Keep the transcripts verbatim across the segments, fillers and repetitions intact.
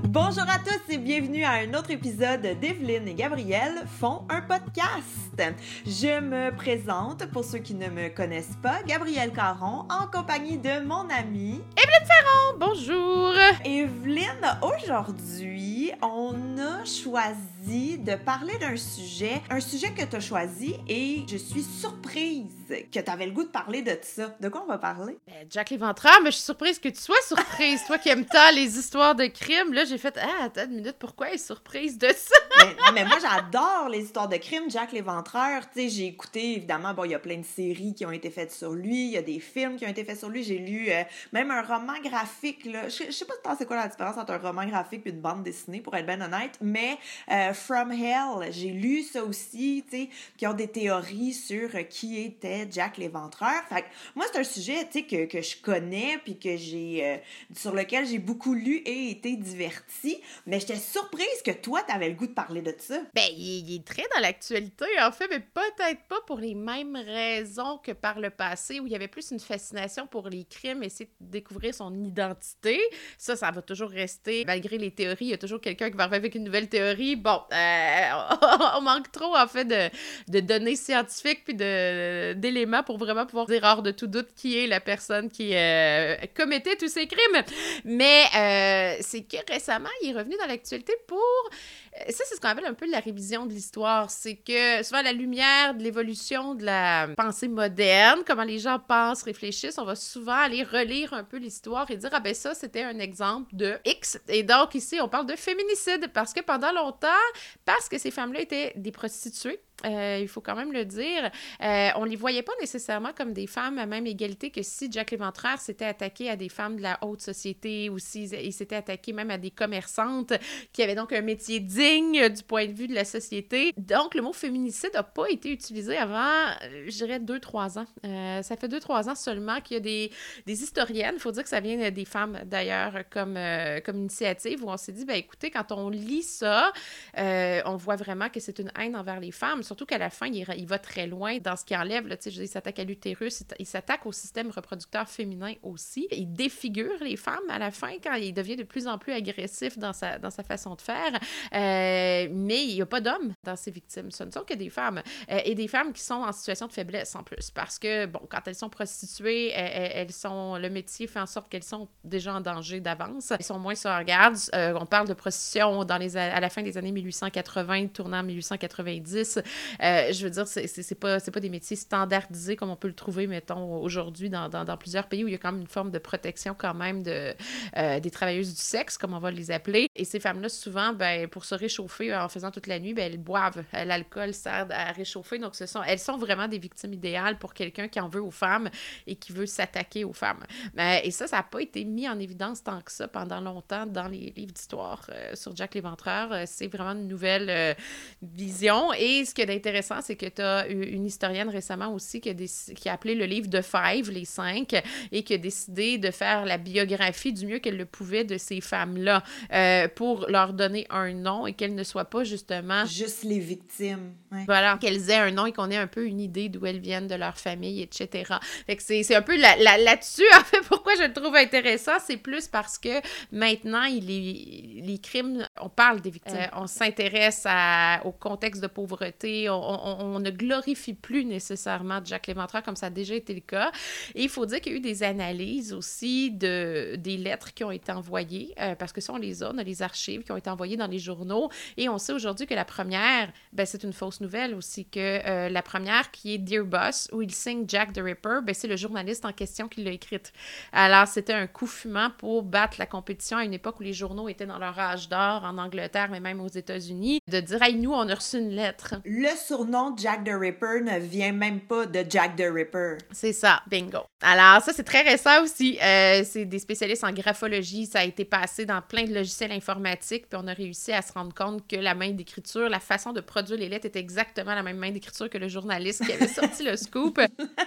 Bonjour à tous et bienvenue à un autre épisode d'Evelyne et Gabrielle font un podcast. Je me présente, pour ceux qui ne me connaissent pas, Gabrielle Caron, en compagnie de mon amie Evelyne Ferron, bonjour! Evelyne, aujourd'hui, on a choisi de parler d'un sujet, un sujet que tu as choisi et je suis surprise que tu avais le goût de parler de ça. De quoi on va parler? Ben, Jack l'Éventreur, mais je suis surprise que tu sois surprise. Toi qui aimes tant les histoires de crimes, là, j'ai fait « Ah, attends une minute, pourquoi elle est surprise de ça? » mais, non, mais moi, j'adore les histoires de crimes. Jack l'Éventreur, tu sais, j'ai écouté, évidemment, bon, il y a plein de séries qui ont été faites sur lui, il y a des films qui ont été faits sur lui, j'ai lu euh, même un roman graphique, là. Je, je sais pas c'est quoi la différence entre un roman graphique et une bande dessinée, pour être bien honnête, mais euh, From Hell, j'ai lu ça aussi, tu sais, qui ont des théories sur euh, qui était Jack l'Éventreur. Fait que moi, c'est un sujet, tu sais, que, que je connais, puis que j'ai, euh, sur lequel j'ai beaucoup lu et été divertie, mais j'étais surprise que toi, t'avais le goût de parler de ça. Ben, il, il est très dans l'actualité, en fait, mais peut-être pas pour les mêmes raisons que par le passé, où il y avait plus une fascination pour les crimes, essayer de découvrir son identité. Ça, ça va toujours rester, malgré les théories, il y a toujours quelqu'un qui va arriver avec une nouvelle théorie. Bon, euh, on manque trop, en fait, de, de données scientifiques puis de, d'éléments pour vraiment pouvoir dire hors de tout doute qui est la personne qui euh, commettait tous ces crimes. Mais euh, c'est que récemment, il est revenu dans l'actualité pour... Ça, c'est ce qu'on appelle un peu la révision de l'histoire. C'est que souvent, à la lumière de l'évolution de la pensée moderne, comment les gens pensent, réfléchissent, on va souvent aller relire un peu l'histoire et dire « Ah ben ça, c'était un exemple de X ». Et donc, ici, on parle de féminicide parce que pendant longtemps, parce que ces femmes-là étaient des prostituées, Euh, il faut quand même le dire, euh, on les voyait pas nécessairement comme des femmes à même égalité que si Jack l'Éventreur s'était attaqué à des femmes de la haute société ou s'il s'était attaqué même à des commerçantes qui avaient donc un métier digne du point de vue de la société. Donc, le mot féminicide n'a pas été utilisé avant, je dirais, deux trois ans. Euh, ça fait deux trois ans seulement qu'il y a des, des historiennes, il faut dire que ça vient des femmes d'ailleurs comme, euh, comme initiative, où on s'est dit, ben écoutez, quand on lit ça, euh, on voit vraiment que c'est une haine envers les femmes. Surtout qu'à la fin, il, il va très loin dans ce qu'il enlève. Là, il s'attaque à l'utérus, il s'attaque au système reproducteur féminin aussi. Il défigure les femmes à la fin quand il devient de plus en plus agressif dans sa, dans sa façon de faire. Euh, mais il n'y a pas d'hommes dans ses victimes. Ce ne sont que des femmes. Euh, et des femmes qui sont en situation de faiblesse en plus. Parce que, bon, quand elles sont prostituées, elles, elles sont, le métier fait en sorte qu'elles sont déjà en danger d'avance. Elles sont moins sur leur garde. Euh, on parle de prostitution dans les, à la fin des années mille huit cent quatre-vingts, tournant en mille huit cent quatre-vingt-dix. Euh, je veux dire, c'est, c'est, c'est, pas, c'est pas des métiers standardisés comme on peut le trouver, mettons, aujourd'hui dans, dans, dans plusieurs pays où il y a quand même une forme de protection quand même de, euh, des travailleuses du sexe, comme on va les appeler. Et ces femmes-là, souvent, ben, pour se réchauffer en faisant toute la nuit, ben, elles boivent. L'alcool sert à réchauffer. Donc, ce sont, elles sont vraiment des victimes idéales pour quelqu'un qui en veut aux femmes et qui veut s'attaquer aux femmes. Euh, et ça, ça n'a pas été mis en évidence tant que ça pendant longtemps dans les livres d'histoire euh, sur Jack l'Éventreur. Euh, c'est vraiment une nouvelle euh, vision. Et ce qui est intéressant, c'est que tu as une historienne récemment aussi qui a, déc- qui a appelé le livre The Five, les cinq, et qui a décidé de faire la biographie du mieux qu'elle le pouvait de ces femmes-là euh, pour leur donner un nom et qu'elles ne soient pas justement... Juste les victimes. Ouais. Voilà, qu'elles aient un nom et qu'on ait un peu une idée d'où elles viennent, de leur famille, et cetera. Fait que c'est, c'est un peu la, la, là-dessus, en fait, pourquoi je le trouve intéressant, c'est plus parce que maintenant, il est, les crimes, on parle des victimes, euh, on s'intéresse à, au contexte de pauvreté, on, on, on ne glorifie plus nécessairement Jack l'Éventreur comme ça a déjà été le cas. Et il faut dire qu'il y a eu des analyses aussi de, des lettres qui ont été envoyées, euh, parce que ça, on les a, on a les archives qui ont été envoyées dans les journaux, et on sait aujourd'hui que la première, ben, c'est une fausse nouvelle aussi, que euh, la première qui est Dear Boss, où il signe Jack the Ripper, ben, c'est le journaliste en question qui l'a écrite. Alors, c'était un coup fumant pour battre la compétition à une époque où les journaux étaient dans leur âge d'or en Angleterre, mais même aux États-Unis, de dire « Hey, nous, on a reçu une lettre. » Le surnom Jack the Ripper ne vient même pas de Jack the Ripper. C'est ça, bingo. Alors, ça, c'est très récent aussi. Euh, c'est des spécialistes en graphologie. Ça a été passé dans plein de logiciels informatiques, puis on a réussi à se rendre compte que la main d'écriture, la façon de produire les lettres était exactement la même main d'écriture que le journaliste qui avait sorti le scoop.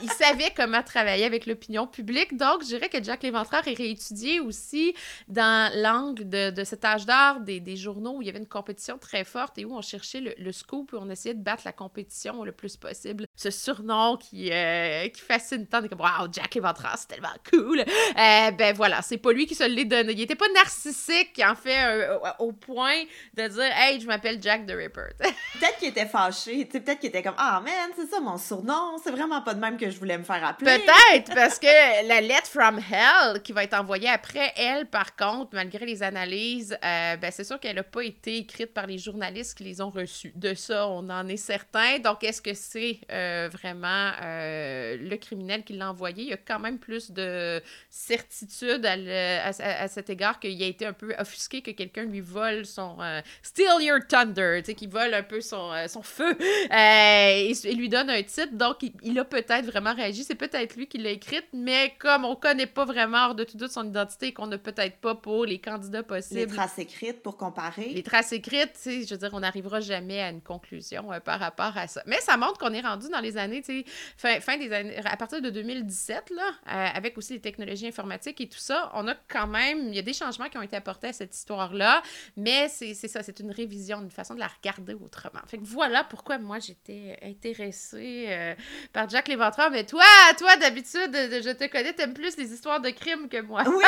il savait comment travailler avec l'opinion publique. Donc, je dirais que Jack l'Éventreur est réétudié aussi dans l'angle de, de cet âge d'or des, des journaux où il y avait une compétition très forte et où on cherchait le, le scoop et on essayait de battre la compétition le plus possible. Ce surnom qui, euh, qui fascine tant, comme « Wow, Jack l'Éventreur, c'est tellement cool! Euh, » Ben voilà, c'est pas lui qui se l'est donné. Il était pas narcissique, en fait, euh, au point de dire « Hey, je m'appelle Jack the Ripper. » Peut-être qu'il était fâché, tu sais, peut-être qu'il était comme « Ah, man, c'est ça mon surnom, c'est vraiment pas de même que je voulais me faire appeler. » Peut-être, parce que la lettre from hell qui va être envoyée après, elle, par contre, malgré les analyses, euh, ben c'est sûr qu'elle n'a pas été écrite par les journalistes qui les ont reçus. De ça, on en est certain. Donc, est-ce que c'est euh, vraiment euh, le criminel qui l'a envoyé? Il y a quand même plus de certitude à, le, à, à, à cet égard qu'il a été un peu offusqué que quelqu'un lui vole son euh, « Steal your thunder », tu sais, qu'il vole un peu son, euh, son feu euh, et, et lui donne un titre. Donc, il, il a peut-être vraiment réagi. C'est peut-être lui qui l'a écrite, mais comme on connaît pas vraiment hors de tout doute son identité et qu'on n'a peut-être pas pour les candidats possibles. Les traces écrites pour comparer. Les traces écrites, tu sais, je veux dire, on n'arrivera jamais à une conclusion euh, par rapport à ça. Mais ça montre qu'on est rendu dans les années, tu sais, fin, fin des années, à partir de deux mille dix-sept, là, euh, avec aussi les technologies informatiques et tout ça, on a quand même, il y a des changements qui ont été apportés à cette histoire-là, mais c'est, c'est ça, c'est une révision, une façon de la regarder autrement. Fait que voilà pourquoi moi j'étais intéressée euh, par Jack l'Éventreur, mais toi, toi, d'habitude, je te connais, t'aimes plus les histoires de crimes que moi. Oui!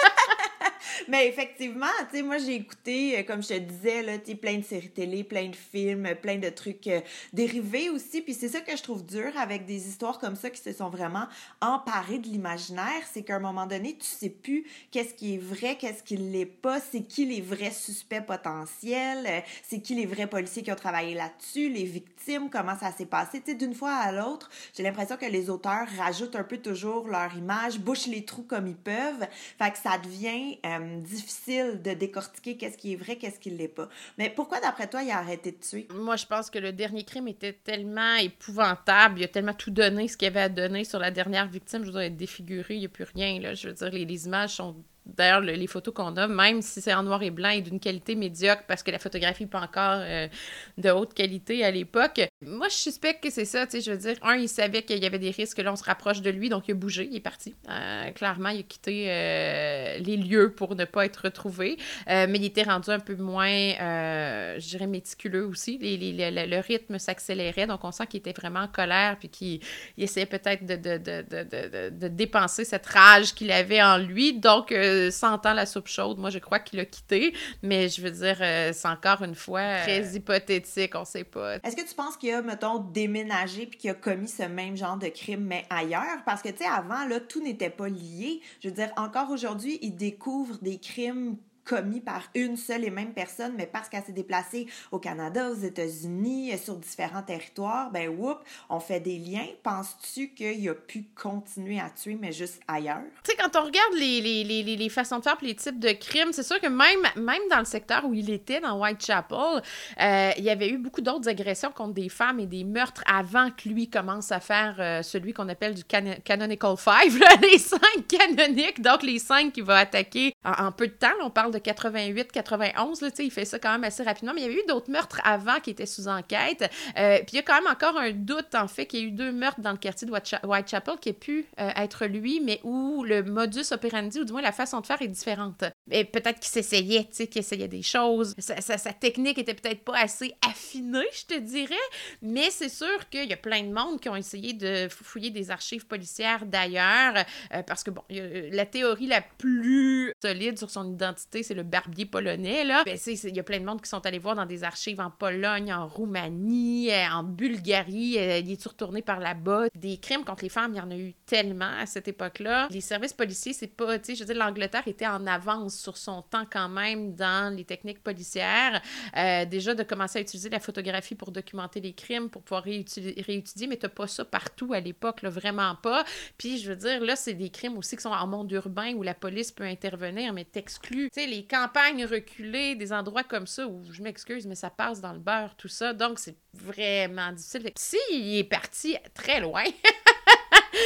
Mais effectivement, tu sais, moi, j'ai écouté, comme je te disais, là, tu sais, plein de séries télé, plein de films, plein de trucs euh, dérivés aussi, puis c'est ça que je trouve dur avec des histoires comme ça qui se sont vraiment emparées de l'imaginaire, c'est qu'à un moment donné, tu sais plus qu'est-ce qui est vrai, qu'est-ce qui l'est pas, c'est qui les vrais suspects potentiels, euh, c'est qui les vrais policiers qui ont travaillé là-dessus, les victimes, comment ça s'est passé, tu sais, d'une fois à l'autre, j'ai l'impression que les auteurs rajoutent un peu toujours leur image, bouchent les trous comme ils peuvent, fait que ça devient euh, difficile de décortiquer qu'est-ce qui est vrai, qu'est-ce qui l'est pas. Mais pourquoi, d'après toi, il a arrêté de tuer? Moi, je pense que le dernier crime était tellement épouvantable, il a tellement tout donné, ce qu'il y avait à donner sur la dernière victime, je veux dire, être défiguré, il n'y a plus rien, là. Je veux dire, les, les images sont... D'ailleurs, le, les photos qu'on a, même si c'est en noir et blanc et d'une qualité médiocre, parce que la photographie n'est pas encore euh, de haute qualité à l'époque, moi, je suspecte que c'est ça, tu sais, je veux dire, un, il savait qu'il y avait des risques, là, on se rapproche de lui, donc il a bougé, il est parti. Euh, clairement, il a quitté euh, les lieux pour ne pas être retrouvé, euh, mais il était rendu un peu moins, euh, je dirais, méticuleux aussi. Les, les, le, le rythme s'accélérait, donc on sent qu'il était vraiment en colère, puis qu'il il essayait peut-être de, de, de, de, de, de dépenser cette rage qu'il avait en lui, donc... Euh, sentant la soupe chaude, moi, je crois qu'il a quitté, mais je veux dire, euh, c'est encore une fois très hypothétique, on sait pas. Est-ce que tu penses qu'il a, mettons, déménagé puis qu'il a commis ce même genre de crime, mais ailleurs? Parce que, tu sais, avant, là, tout n'était pas lié. Je veux dire, encore aujourd'hui, il découvre des crimes commis par une seule et même personne, mais parce qu'elle s'est déplacée au Canada, aux États-Unis, sur différents territoires, ben whoop, on fait des liens. Penses-tu qu'il a pu continuer à tuer, mais juste ailleurs? Tu sais, quand on regarde les, les, les, les façons de faire et les types de crimes, c'est sûr que même, même dans le secteur où il était, dans Whitechapel, euh, il y avait eu beaucoup d'autres agressions contre des femmes et des meurtres avant que lui commence à faire euh, celui qu'on appelle du can- Canonical Five, là, les cinq canoniques, donc les cinq qu'il va attaquer en, en peu de temps. Là, on parle de quatre-vingt-huit quatre-vingt-onze, là, il fait ça quand même assez rapidement, mais il y avait eu d'autres meurtres avant qui étaient sous enquête. Euh, puis il y a quand même encore un doute, en fait, qu'il y a eu deux meurtres dans le quartier de Whitechapel qui a pu euh, être lui, mais où le modus operandi, ou du moins la façon de faire est différente. Et peut-être qu'il s'essayait, tu sais, qu'il essayait des choses. Sa, sa, sa technique était peut-être pas assez affinée, je te dirais, mais c'est sûr qu'il y a plein de monde qui ont essayé de fouiller des archives policières d'ailleurs, euh, parce que, bon, y a, la théorie la plus solide sur son identité, c'est le barbier polonais, là. Ben, il y a plein de monde qui sont allés voir dans des archives en Pologne, en Roumanie, euh, en Bulgarie. Euh, il est retourné par là-bas. Des crimes contre les femmes, il y en a eu tellement à cette époque-là. Les services policiers, c'est pas... Tu sais, je veux dire, l'Angleterre était en avance sur son temps quand même dans les techniques policières. Euh, déjà, de commencer à utiliser la photographie pour documenter les crimes, pour pouvoir réuti- réétudier, mais t'as pas ça partout à l'époque, là, vraiment pas. Puis, je veux dire, là, c'est des crimes aussi qui sont en monde urbain où la police peut intervenir, mais t'exclus. Tu sais, les campagnes reculées, des endroits comme ça où, je m'excuse, mais ça passe dans le beurre, tout ça. Donc, c'est vraiment difficile. S'il est parti très loin...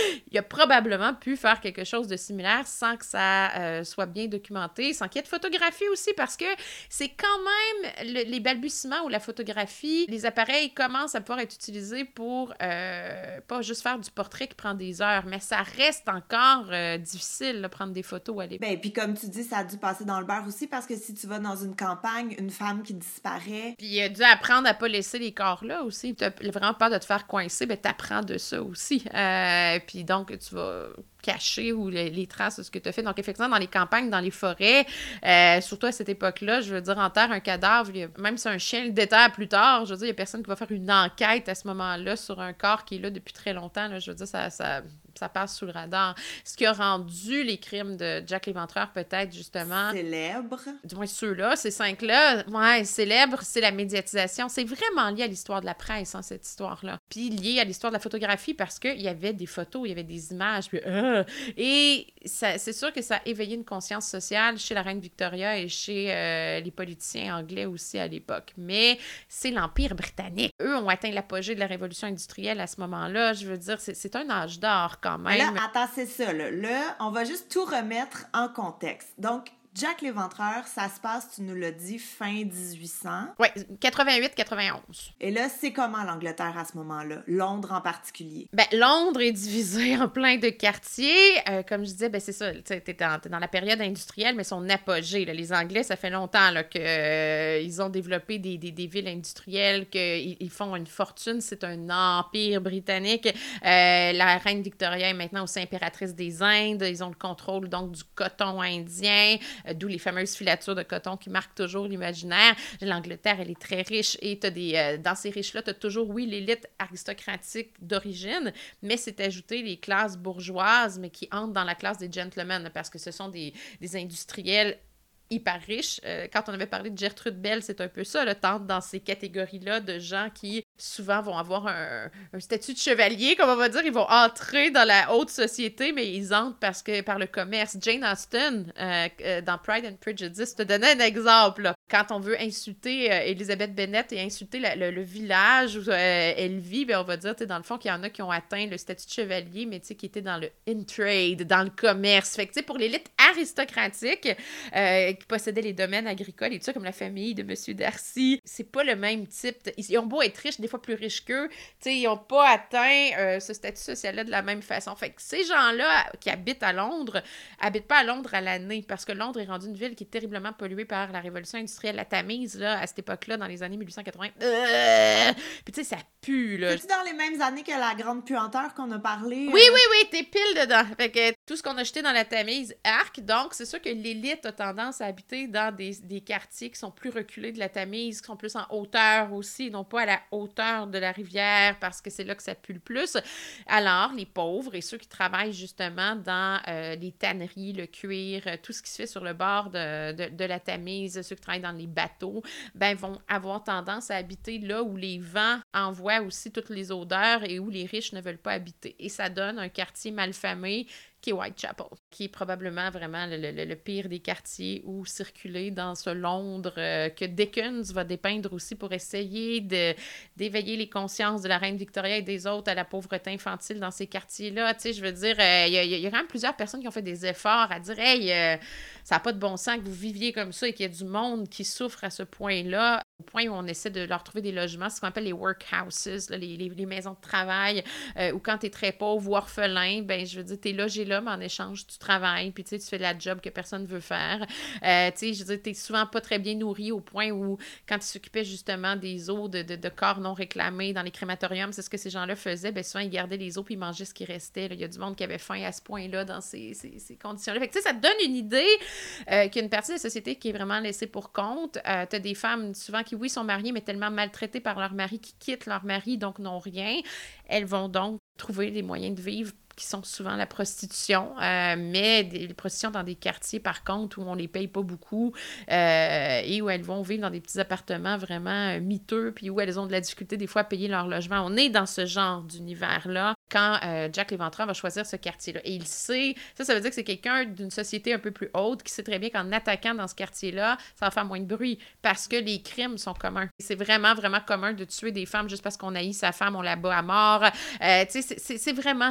il a probablement pu faire quelque chose de similaire sans que ça euh, soit bien documenté, sans qu'il y ait de photographie aussi, parce que c'est quand même le, les balbutiements où la photographie, les appareils commencent à pouvoir être utilisés pour euh, pas juste faire du portrait qui prend des heures, mais ça reste encore euh, difficile de prendre des photos à l'époque. Ben, puis comme tu dis, ça a dû passer dans le beurre aussi, parce que si tu vas dans une campagne, une femme qui disparaît... Puis il a dû apprendre à pas laisser les corps là aussi. Tu as vraiment peur de te faire coincer, ben t'apprends de ça aussi. Euh, puis donc, tu vas cacher ou les, les traces de ce que tu as fait. Donc, effectivement, dans les campagnes, dans les forêts, euh, surtout à cette époque-là, je veux dire, enterre un cadavre, a, même si un chien le déterre plus tard, je veux dire, il n'y a personne qui va faire une enquête à ce moment-là sur un corps qui est là depuis très longtemps. Là, je veux dire, ça... ça ça passe sous le radar. Ce qui a rendu les crimes de Jack l'Éventreur peut-être, justement... Célèbre. Du moins ceux-là, ces cinq-là, ouais, célèbres, c'est la médiatisation. C'est vraiment lié à l'histoire de la presse, hein, cette histoire-là. Puis lié à l'histoire de la photographie, parce qu'il y avait des photos, il y avait des images, puis... Euh, et ça, c'est sûr que ça a éveillé une conscience sociale chez la reine Victoria et chez euh, les politiciens anglais aussi à l'époque. Mais c'est l'Empire britannique. Eux ont atteint l'apogée de la révolution industrielle à ce moment-là. Je veux dire, c'est, c'est un âge d'or quand même. Là, attends, c'est ça, là. Là, on va juste tout remettre en contexte. Donc, Jack l'Éventreur, ça se passe, tu nous l'as dit, fin dix-huit cents. Oui, quatre-vingt-huit quatre-vingt-onze. Et là, c'est comment l'Angleterre à ce moment-là? Londres en particulier? Ben, Londres est divisée en plein de quartiers. Euh, comme je disais, ben c'est ça, tu sais, t'es dans, t'es dans la période industrielle, mais son apogée, là. Les Anglais, ça fait longtemps là, qu'ils euh, ont développé des, des, des villes industrielles, qu'ils ils font une fortune. C'est un empire britannique. Euh, la reine Victoria est maintenant aussi impératrice des Indes. Ils ont le contrôle, donc, du coton indien. D'où les fameuses filatures de coton qui marquent toujours l'imaginaire. L'Angleterre, elle est très riche et t'as des, euh, dans ces riches-là, tu as toujours, oui, l'élite aristocratique d'origine, mais c'est ajouté les classes bourgeoises, mais qui entrent dans la classe des gentlemen, parce que ce sont des, des industriels hyper riches. Euh, quand on avait parlé de Gertrude Bell, c'est un peu ça, le temps dans ces catégories-là de gens qui souvent vont avoir un, un statut de chevalier, comme on va dire, ils vont entrer dans la haute société, mais ils entrent parce que par le commerce. Jane Austen, euh, euh, dans Pride and Prejudice, te donnait un exemple, là. Quand on veut insulter euh, Elizabeth Bennet et insulter la, le, le village où euh, elle vit, ben on va dire, dans le fond, qu'il y en a qui ont atteint le statut de chevalier, mais qui étaient dans le in-trade, dans le commerce. Fait que, tu sais, pour l'élite aristocratique, euh, qui possédaient les domaines agricoles et tout ça, comme la famille de Monsieur Darcy, c'est pas le même type. De... Ils ont beau être riches, des fois plus riches qu'eux, tu sais, ils ont pas atteint euh, ce statut social-là de la même façon. Fait que ces gens-là qui habitent à Londres, habitent pas à Londres à l'année, parce que Londres est rendue une ville qui est terriblement polluée par la révolution industrielle. La Tamise, là, à cette époque-là, dans les années mille huit cent quatre-vingts. Euh... Puis tu sais, ça pue, là. C'est-tu dans les mêmes années que la grande puanteur qu'on a parlé? Oui, euh... oui, oui, t'es pile dedans. Fait que tout ce qu'on a jeté dans la Tamise, arc. Donc, c'est sûr que l'élite a tendance à habiter dans des, des quartiers qui sont plus reculés de la Tamise, qui sont plus en hauteur aussi, non pas à la hauteur de la rivière, parce que c'est là que ça pue le plus. Alors, les pauvres et ceux qui travaillent justement dans euh, les tanneries, le cuir, euh, tout ce qui se fait sur le bord de, de, de la Tamise, ceux qui travaillent dans les bateaux, ben, vont avoir tendance à habiter là où les vents envoient aussi toutes les odeurs et où les riches ne veulent pas habiter. Et ça donne un quartier malfamé qui est Whitechapel, qui est probablement vraiment le, le, le pire des quartiers où circuler dans ce Londres euh, que Dickens va dépeindre aussi pour essayer de, d'éveiller les consciences de la reine Victoria et des autres à la pauvreté infantile dans ces quartiers-là. Tu sais, je veux dire, il euh, y, y, y a quand même plusieurs personnes qui ont fait des efforts à dire « Hey, euh, ça n'a pas de bon sens que vous viviez comme ça et qu'il y a du monde qui souffre à ce point-là. » Au point où on essaie de leur trouver des logements, c'est ce qu'on appelle les workhouses, là, les, les, les maisons de travail, euh, où quand t'es très pauvre ou orphelin, ben je veux dire, t'es logé là, mais en échange, tu travailles, puis tu sais, tu fais la job que personne veut faire. Euh, tu sais, je veux dire, t'es souvent pas très bien nourri au point où, quand ils s'occupaient justement des os de, de, de corps non réclamés dans les crématoriums, c'est ce que ces gens-là faisaient, ben souvent, ils gardaient les os puis ils mangeaient ce qui restait. Il y a du monde qui avait faim à ce point-là dans ces, ces, ces conditions-là. Fait que tu sais, ça te donne une idée euh, qu'il y a une partie de la société qui est vraiment laissée pour compte. Euh, t'as des femmes, souvent, qui, oui, sont mariées, mais tellement maltraitées par leur mari, qui quittent leur mari, donc n'ont rien. Elles vont donc trouver des moyens de vivre qui sont souvent la prostitution, euh, mais des les prostitutions dans des quartiers, par contre, où on les paye pas beaucoup euh, et où elles vont vivre dans des petits appartements vraiment euh, miteux, puis où elles ont de la difficulté des fois à payer leur logement. On est dans ce genre d'univers-là quand euh, Jack l'Éventreur va choisir ce quartier-là. Et il sait, ça, ça veut dire que c'est quelqu'un d'une société un peu plus haute qui sait très bien qu'en attaquant dans ce quartier-là, ça va faire moins de bruit parce que les crimes sont communs. C'est vraiment, vraiment commun de tuer des femmes juste parce qu'on haït sa femme, on la bat à mort. Euh, tu sais, c'est, c'est vraiment ce genre d'univers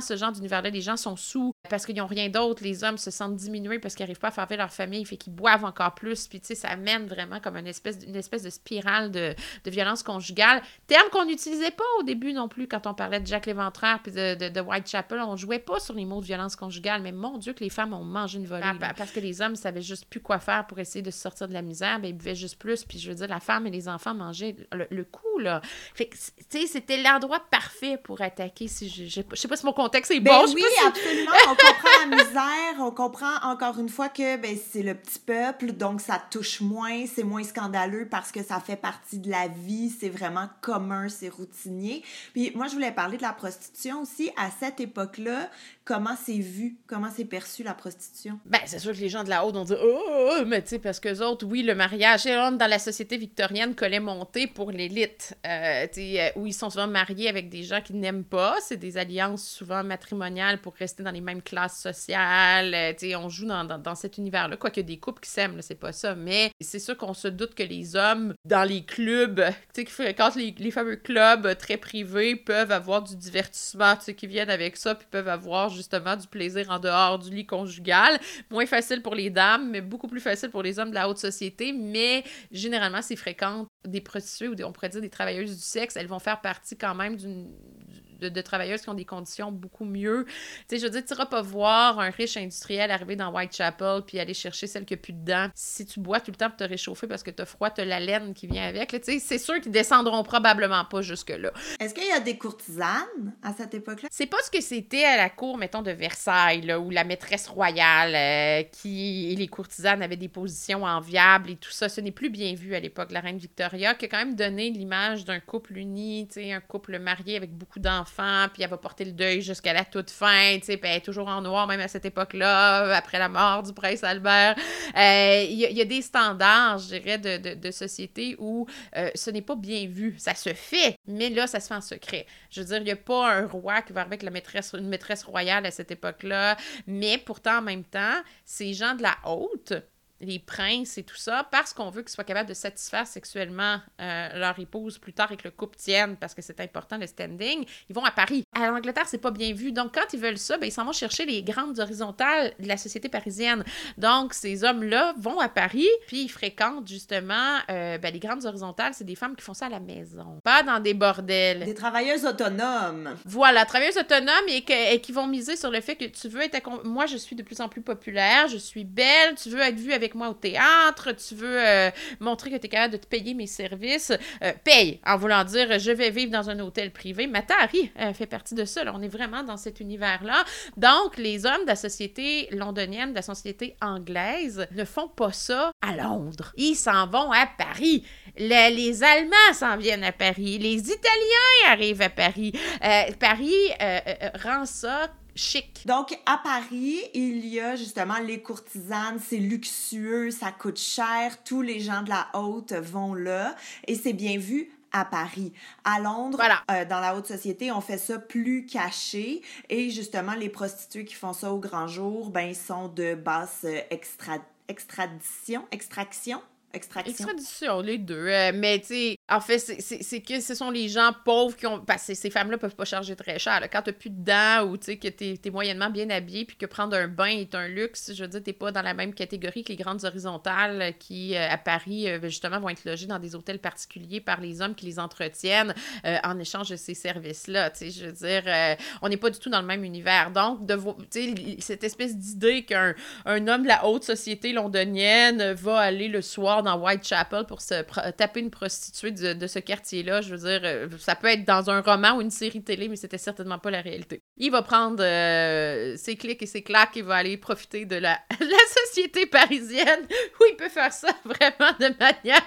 univers-là, les gens sont sous parce qu'ils n'ont rien d'autre. Les hommes se sentent diminués parce qu'ils n'arrivent pas à faire vivre leur famille, fait qu'ils boivent encore plus. Puis, tu sais, ça amène vraiment comme une espèce, une espèce de spirale de, de violence conjugale. Terme qu'on n'utilisait pas au début non plus quand on parlait de Jack l'Éventreur puis de, de, de Whitechapel. On jouait pas sur les mots de violence conjugale, mais mon Dieu que les femmes ont mangé une volée. Ah, parce que les hommes savaient juste plus quoi faire pour essayer de se sortir de la misère, ben ils buvaient juste plus. Puis, je veux dire, la femme et les enfants mangeaient le, le coup, là. Fait que, tu sais, c'était l'endroit parfait pour attaquer. Si je, je, je sais pas si mon contexte est ben bon. Oui, si... absolument. On comprend la misère. On comprend encore une fois que ben, c'est le petit peuple, donc ça touche moins, c'est moins scandaleux parce que ça fait partie de la vie, c'est vraiment commun, c'est routinier. Puis moi, je voulais parler de la prostitution aussi. À cette époque-là, comment c'est vu, comment c'est perçu la prostitution? Ben, c'est sûr que les gens de la haute ont dit « Oh, oh, oh! » Mais tu sais, parce qu'eux autres, oui, le mariage, dans la société victorienne, collait monter pour l'élite, euh, tu sais, où ils sont souvent mariés avec des gens qu'ils n'aiment pas. C'est des alliances souvent matrimoniales pour rester dans les mêmes classes sociales. Euh, tu sais, on joue dans, dans, dans cet univers-là. Quoique des couples qui s'aiment, là, c'est pas ça. Mais c'est sûr qu'on se doute que les hommes, dans les clubs, tu sais, qui fréquentent les, les fameux clubs très privés, peuvent avoir du divertissement, tu sais, qui viennent avec ça, puis peuvent avoir justement du plaisir en dehors du lit conjugal. Moins facile pour les dames, mais beaucoup plus facile pour les hommes de la haute société. Mais généralement, s'ils fréquentent des prostituées ou des, on pourrait dire des travailleuses du sexe, elles vont faire partie quand même d'une De, de travailleuses qui ont des conditions beaucoup mieux. Tu sais, je veux dire, tu iras pas voir un riche industriel arriver dans Whitechapel puis aller chercher celle qui a plus dedans. Si tu bois tout le temps pour te réchauffer parce que t'as froid, t'as la laine qui vient avec, tu sais, c'est sûr qu'ils descendront probablement pas jusque-là. Est-ce qu'il y a des courtisanes à cette époque-là? C'est pas ce que c'était à la cour, mettons, de Versailles, là, où la maîtresse royale, euh, qui et les courtisanes avaient des positions enviables et tout ça. Ce n'est plus bien vu à l'époque de la reine Victoria, qui a quand même donné l'image d'un couple uni, tu sais, un couple marié avec beaucoup d'enfants, puis elle va porter le deuil jusqu'à la toute fin, tu sais, puis elle est toujours en noir, même à cette époque-là, après la mort du prince Albert. Il euh, y, y a des standards, je dirais, de, de, de société où euh, ce n'est pas bien vu. Ça se fait, mais là, ça se fait en secret. Je veux dire, il n'y a pas un roi qui va arriver avec la maîtresse, une maîtresse royale à cette époque-là, mais pourtant, en même temps, ces gens de la haute, les princes et tout ça, parce qu'on veut qu'ils soient capables de satisfaire sexuellement euh, leur épouse plus tard et que le couple tienne, parce que c'est important, le standing, ils vont à Paris. À l'Angleterre, c'est pas bien vu. Donc, quand ils veulent ça, ben, ils s'en vont chercher les grandes horizontales de la société parisienne. Donc, ces hommes-là vont à Paris, puis ils fréquentent justement euh, ben, les grandes horizontales. C'est des femmes qui font ça à la maison, pas dans des bordels. Des travailleuses autonomes. Voilà, travailleuses autonomes et, que, et qui vont miser sur le fait que tu veux être... Moi, je suis de plus en plus populaire, je suis belle, tu veux être vue avec moi au théâtre, tu veux euh, montrer que tu es capable de te payer mes services, euh, paye, en voulant dire je vais vivre dans un hôtel privé. Matahari euh, fait partie de ça, là. On est vraiment dans cet univers-là. Donc, les hommes de la société londonienne, de la société anglaise, ne font pas ça à Londres. Ils s'en vont à Paris. Le, les Allemands s'en viennent à Paris. Les Italiens arrivent à Paris. Euh, Paris euh, euh, rend ça chic. Donc, à Paris, il y a justement les courtisanes, c'est luxueux, ça coûte cher, tous les gens de la haute vont là, et c'est bien vu à Paris. À Londres, voilà. euh, dans la haute société, on fait ça plus caché, et justement, les prostituées qui font ça au grand jour, ben, ils sont de basse euh, extra... extradition, extraction, Extraction. Extradition, les deux. Euh, mais, tu sais, en fait, c'est, c'est, c'est que ce sont les gens pauvres qui ont... Parce que ces femmes-là peuvent pas charger très cher. Là. Quand t'as plus de dents ou, tu sais, que t'es, t'es moyennement bien habillé puis que prendre un bain est un luxe, je veux dire, t'es pas dans la même catégorie que les grandes horizontales qui, euh, à Paris, euh, justement, vont être logées dans des hôtels particuliers par les hommes qui les entretiennent euh, en échange de ces services-là. Tu sais, je veux dire, euh, on n'est pas du tout dans le même univers. Donc, de vo- tu sais, cette espèce d'idée qu'un un homme de la haute société londonienne va aller le soir dans Whitechapel pour se pr- taper une prostituée de, de ce quartier-là. Je veux dire, euh, ça peut être dans un roman ou une série télé, mais c'était certainement pas la réalité. Il va prendre euh, ses clics et ses claques et va aller profiter de la, la société parisienne où il peut faire ça vraiment de manière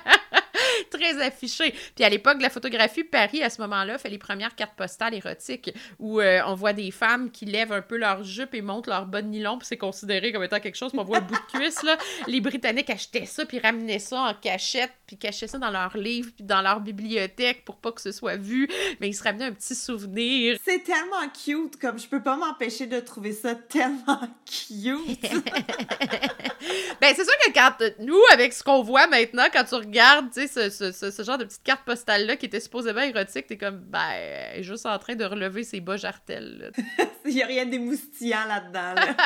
très affichée. Puis à l'époque de la photographie, Paris, à ce moment-là, fait les premières cartes postales érotiques où euh, on voit des femmes qui lèvent un peu leur jupe et montent leur bas de nylon, puis c'est considéré comme étant quelque chose, puis on voit le bout de cuisse, là. Les Britanniques achetaient ça, puis ramenaient ça en cachette, puis cachaient ça dans leurs livres, puis dans leur bibliothèque pour pas que ce soit vu, mais ils se ramenaient un petit souvenir. C'est tellement cute, comme je peux pas m'empêcher de trouver ça tellement cute. Ben, c'est sûr que quand, nous, avec ce qu'on voit maintenant, quand tu regardes, tu sais, ce, ce, ce, ce genre de petite carte postale-là qui était supposément érotique, t'es comme, ben, elle est juste en train de relever ses bas jartelles, là. Il n'y a rien d'émoustillant là-dedans, là.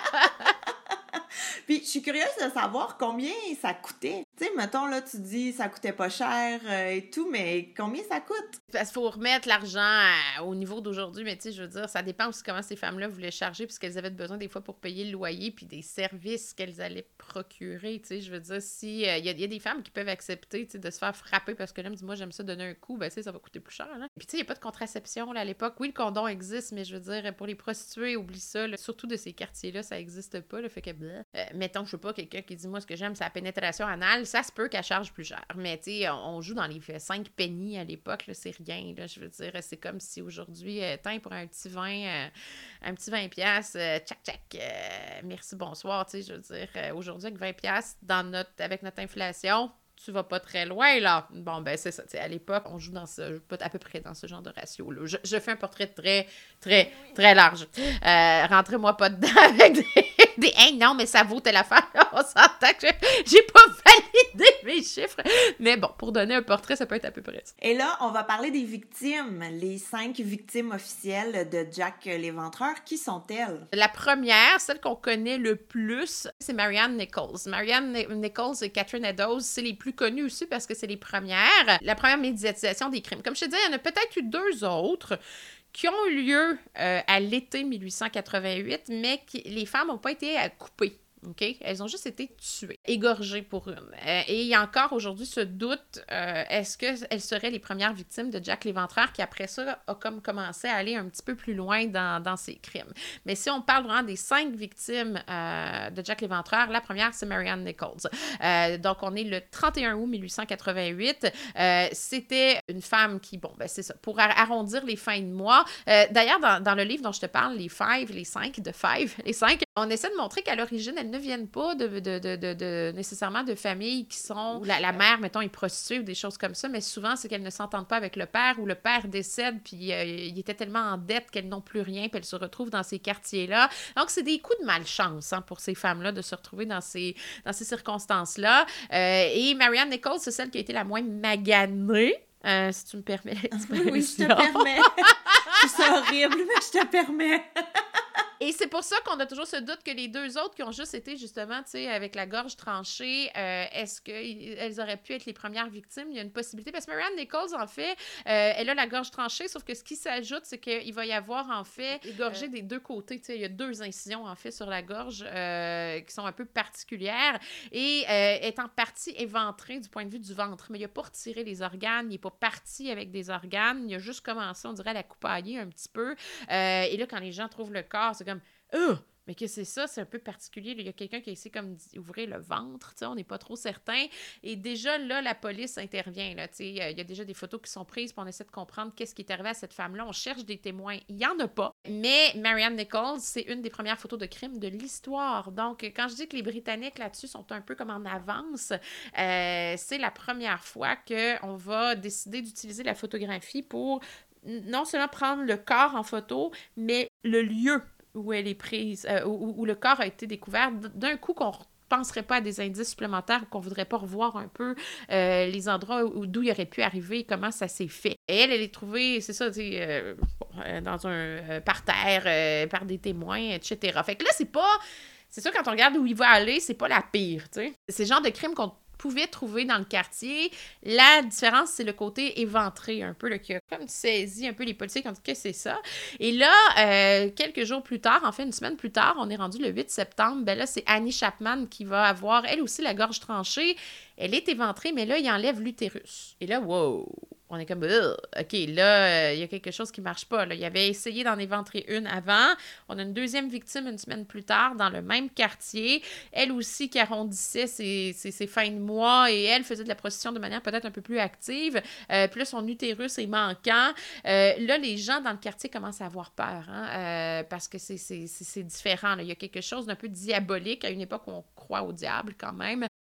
Puis, je suis curieuse de savoir combien ça coûtait. Tu sais, mettons, là, tu dis ça coûtait pas cher euh, et tout, mais combien ça coûte? Parce qu'il faut remettre l'argent à- au niveau d'aujourd'hui, mais tu sais, je veux dire, ça dépend aussi comment ces femmes-là voulaient charger, puisqu'elles avaient besoin des fois pour payer le loyer, puis des services qu'elles allaient procurer, tu sais, je veux dire, si, il euh, y, a, y a des femmes qui peuvent accepter, tu sais, de se faire frapper parce que l'homme dit, moi, j'aime ça donner un coup, ben, tu sais, ça va coûter plus cher, là. Puis, tu sais, il n'y a pas de contraception, là, à l'époque. Oui, le condom existe, mais je veux dire, pour les prostituées, oublie ça, là. Surtout de ces quartiers-là, ça existe pas, là, fait que, bleh. Euh, mettons, je sais pas, quelqu'un qui dit, moi, ce que j'aime, c'est la pénétration anale, ça se peut qu'elle charge plus cher, mais, tu sais, on, on joue dans les cinq pennies à l'époque, là, c'est rien, là, je veux dire, c'est comme si aujourd'hui, euh, tiens, pour un petit vin, euh, un petit vingt piastres, euh, tchac, tchac, euh, merci, bonsoir, tu sais, je veux dire, euh, aujourd'hui, avec vingt piastres, dans notre, avec notre inflation, tu vas pas très loin, là. Bon, ben, c'est ça, tu sais, à l'époque, on joue dans ce, à peu près dans ce genre de ratio-là. Je, je fais un portrait très, très, très large. Euh, rentrez-moi pas dedans avec des, des hey, non, mais ça vaut telle affaire. On s'entend que je- j'ai pas validé mes chiffres. Mais bon, pour donner un portrait, ça peut être à peu près ça. Et là, on va parler des victimes, les cinq victimes officielles de Jack l'Éventreur. Qui sont-elles? La première, celle qu'on connaît le plus, c'est Marianne Nichols. Marianne Nichols et Catherine Eddowes, c'est les plus connues aussi parce que c'est les premières. La première médiatisation des crimes. Comme je te disais, il y en a peut-être eu deux autres qui ont eu lieu euh, à l'été mille huit cent quatre-vingt-huit, mais qui, les femmes n'ont pas été euh, coupées. OK? Elles ont juste été tuées, égorgées pour une. Euh, et il y a encore aujourd'hui ce doute, euh, est-ce qu'elles seraient les premières victimes de Jack l'Éventreur qui, après ça, a comme commencé à aller un petit peu plus loin dans, dans ses crimes. Mais si on parle vraiment des cinq victimes euh, de Jack l'Éventreur, la première, c'est Marianne Nichols. Euh, donc, on est le trente et un août mille huit cent quatre-vingt-huit. Euh, c'était une femme qui, bon, ben c'est ça, pour arrondir les fins de mois. Euh, d'ailleurs, dans, dans le livre dont je te parle, les Five, les cinq, de Five, les cinq, on essaie de montrer qu'à l'origine, elles ne viennent pas de, de, de, de, de nécessairement de familles qui sont, où la, la mère, mettons, est prostituée ou des choses comme ça, mais souvent, c'est qu'elles ne s'entendent pas avec le père ou le père décède, puis euh, il était tellement en dette qu'elles n'ont plus rien, puis elles se retrouvent dans ces quartiers-là. Donc, c'est des coups de malchance hein, pour ces femmes-là de se retrouver dans ces, dans ces circonstances-là. Euh, et Marianne Nichols, c'est celle qui a été la moins maganée. Euh, si tu me permets l'expression. Oui, je te permets. Je trouve ça horrible, mais je te permets. Et c'est pour ça qu'on a toujours ce doute que les deux autres qui ont juste été justement, tu sais, avec la gorge tranchée, euh, est-ce qu'elles auraient pu être les premières victimes? Il y a une possibilité. Parce que Marianne Nichols, en fait, euh, elle a la gorge tranchée, sauf que ce qui s'ajoute, c'est qu'il va y avoir, en fait, égorgé euh, des deux côtés. Tu sais, il y a deux incisions, en fait, sur la gorge euh, qui sont un peu particulières et euh, est en partie éventrée du point de vue du ventre. Mais il n'a pas retiré les organes, il n'est pas parti avec des organes, il a juste commencé, on dirait, à la coupailler un petit peu. Euh, et là, quand les gens trouvent le corps, c'est comme oh! Mais que c'est ça, c'est un peu particulier. Il y a quelqu'un qui a essayé comme d'ouvrir le ventre, on n'est pas trop certain. Et déjà, là, la police intervient. Là, il y a déjà des photos qui sont prises, puis on essaie de comprendre qu'est-ce qui est arrivé à cette femme-là. On cherche des témoins. Il n'y en a pas. Mais Marianne Nichols, c'est une des premières photos de crime de l'histoire. Donc, quand je dis que les Britanniques là-dessus sont un peu comme en avance, euh, c'est la première fois qu'on va décider d'utiliser la photographie pour non seulement prendre le corps en photo, mais le lieu où elle est prise, euh, où, où le corps a été découvert, d'un coup qu'on ne penserait pas à des indices supplémentaires ou qu'on ne voudrait pas revoir un peu euh, les endroits où, d'où il aurait pu arriver et comment ça s'est fait. Et elle, elle est trouvée, c'est ça, euh, dans un euh, parterre euh, par des témoins, et cetera. Fait que là, c'est pas... C'est sûr, quand on regarde où il va aller, c'est pas la pire, tu sais. C'est le genre de crime qu'on pouvait trouver dans le quartier. La différence, c'est le côté éventré un peu, là, qui a comme saisi un peu les policiers qui ont dit que c'est ça. Et là, euh, quelques jours plus tard, en fait, une semaine plus tard, on est rendu le huit septembre, ben là, c'est Annie Chapman qui va avoir, elle aussi, la gorge tranchée. Elle est éventrée, mais là, il enlève l'utérus. Et là, wow! On est comme, OK, là, il euh, y a quelque chose qui marche pas. Là. Il avait essayé d'en éventrer une avant. On a une deuxième victime une semaine plus tard dans le même quartier. Elle aussi qui arrondissait ses, ses, ses fins de mois et elle faisait de la prostitution de manière peut-être un peu plus active. Euh, puis là, son utérus est manquant. Euh, là, les gens dans le quartier commencent à avoir peur hein, euh, parce que c'est, c'est, c'est, c'est différent. Là. Il y a quelque chose d'un peu diabolique à une époque où on croit au diable quand même.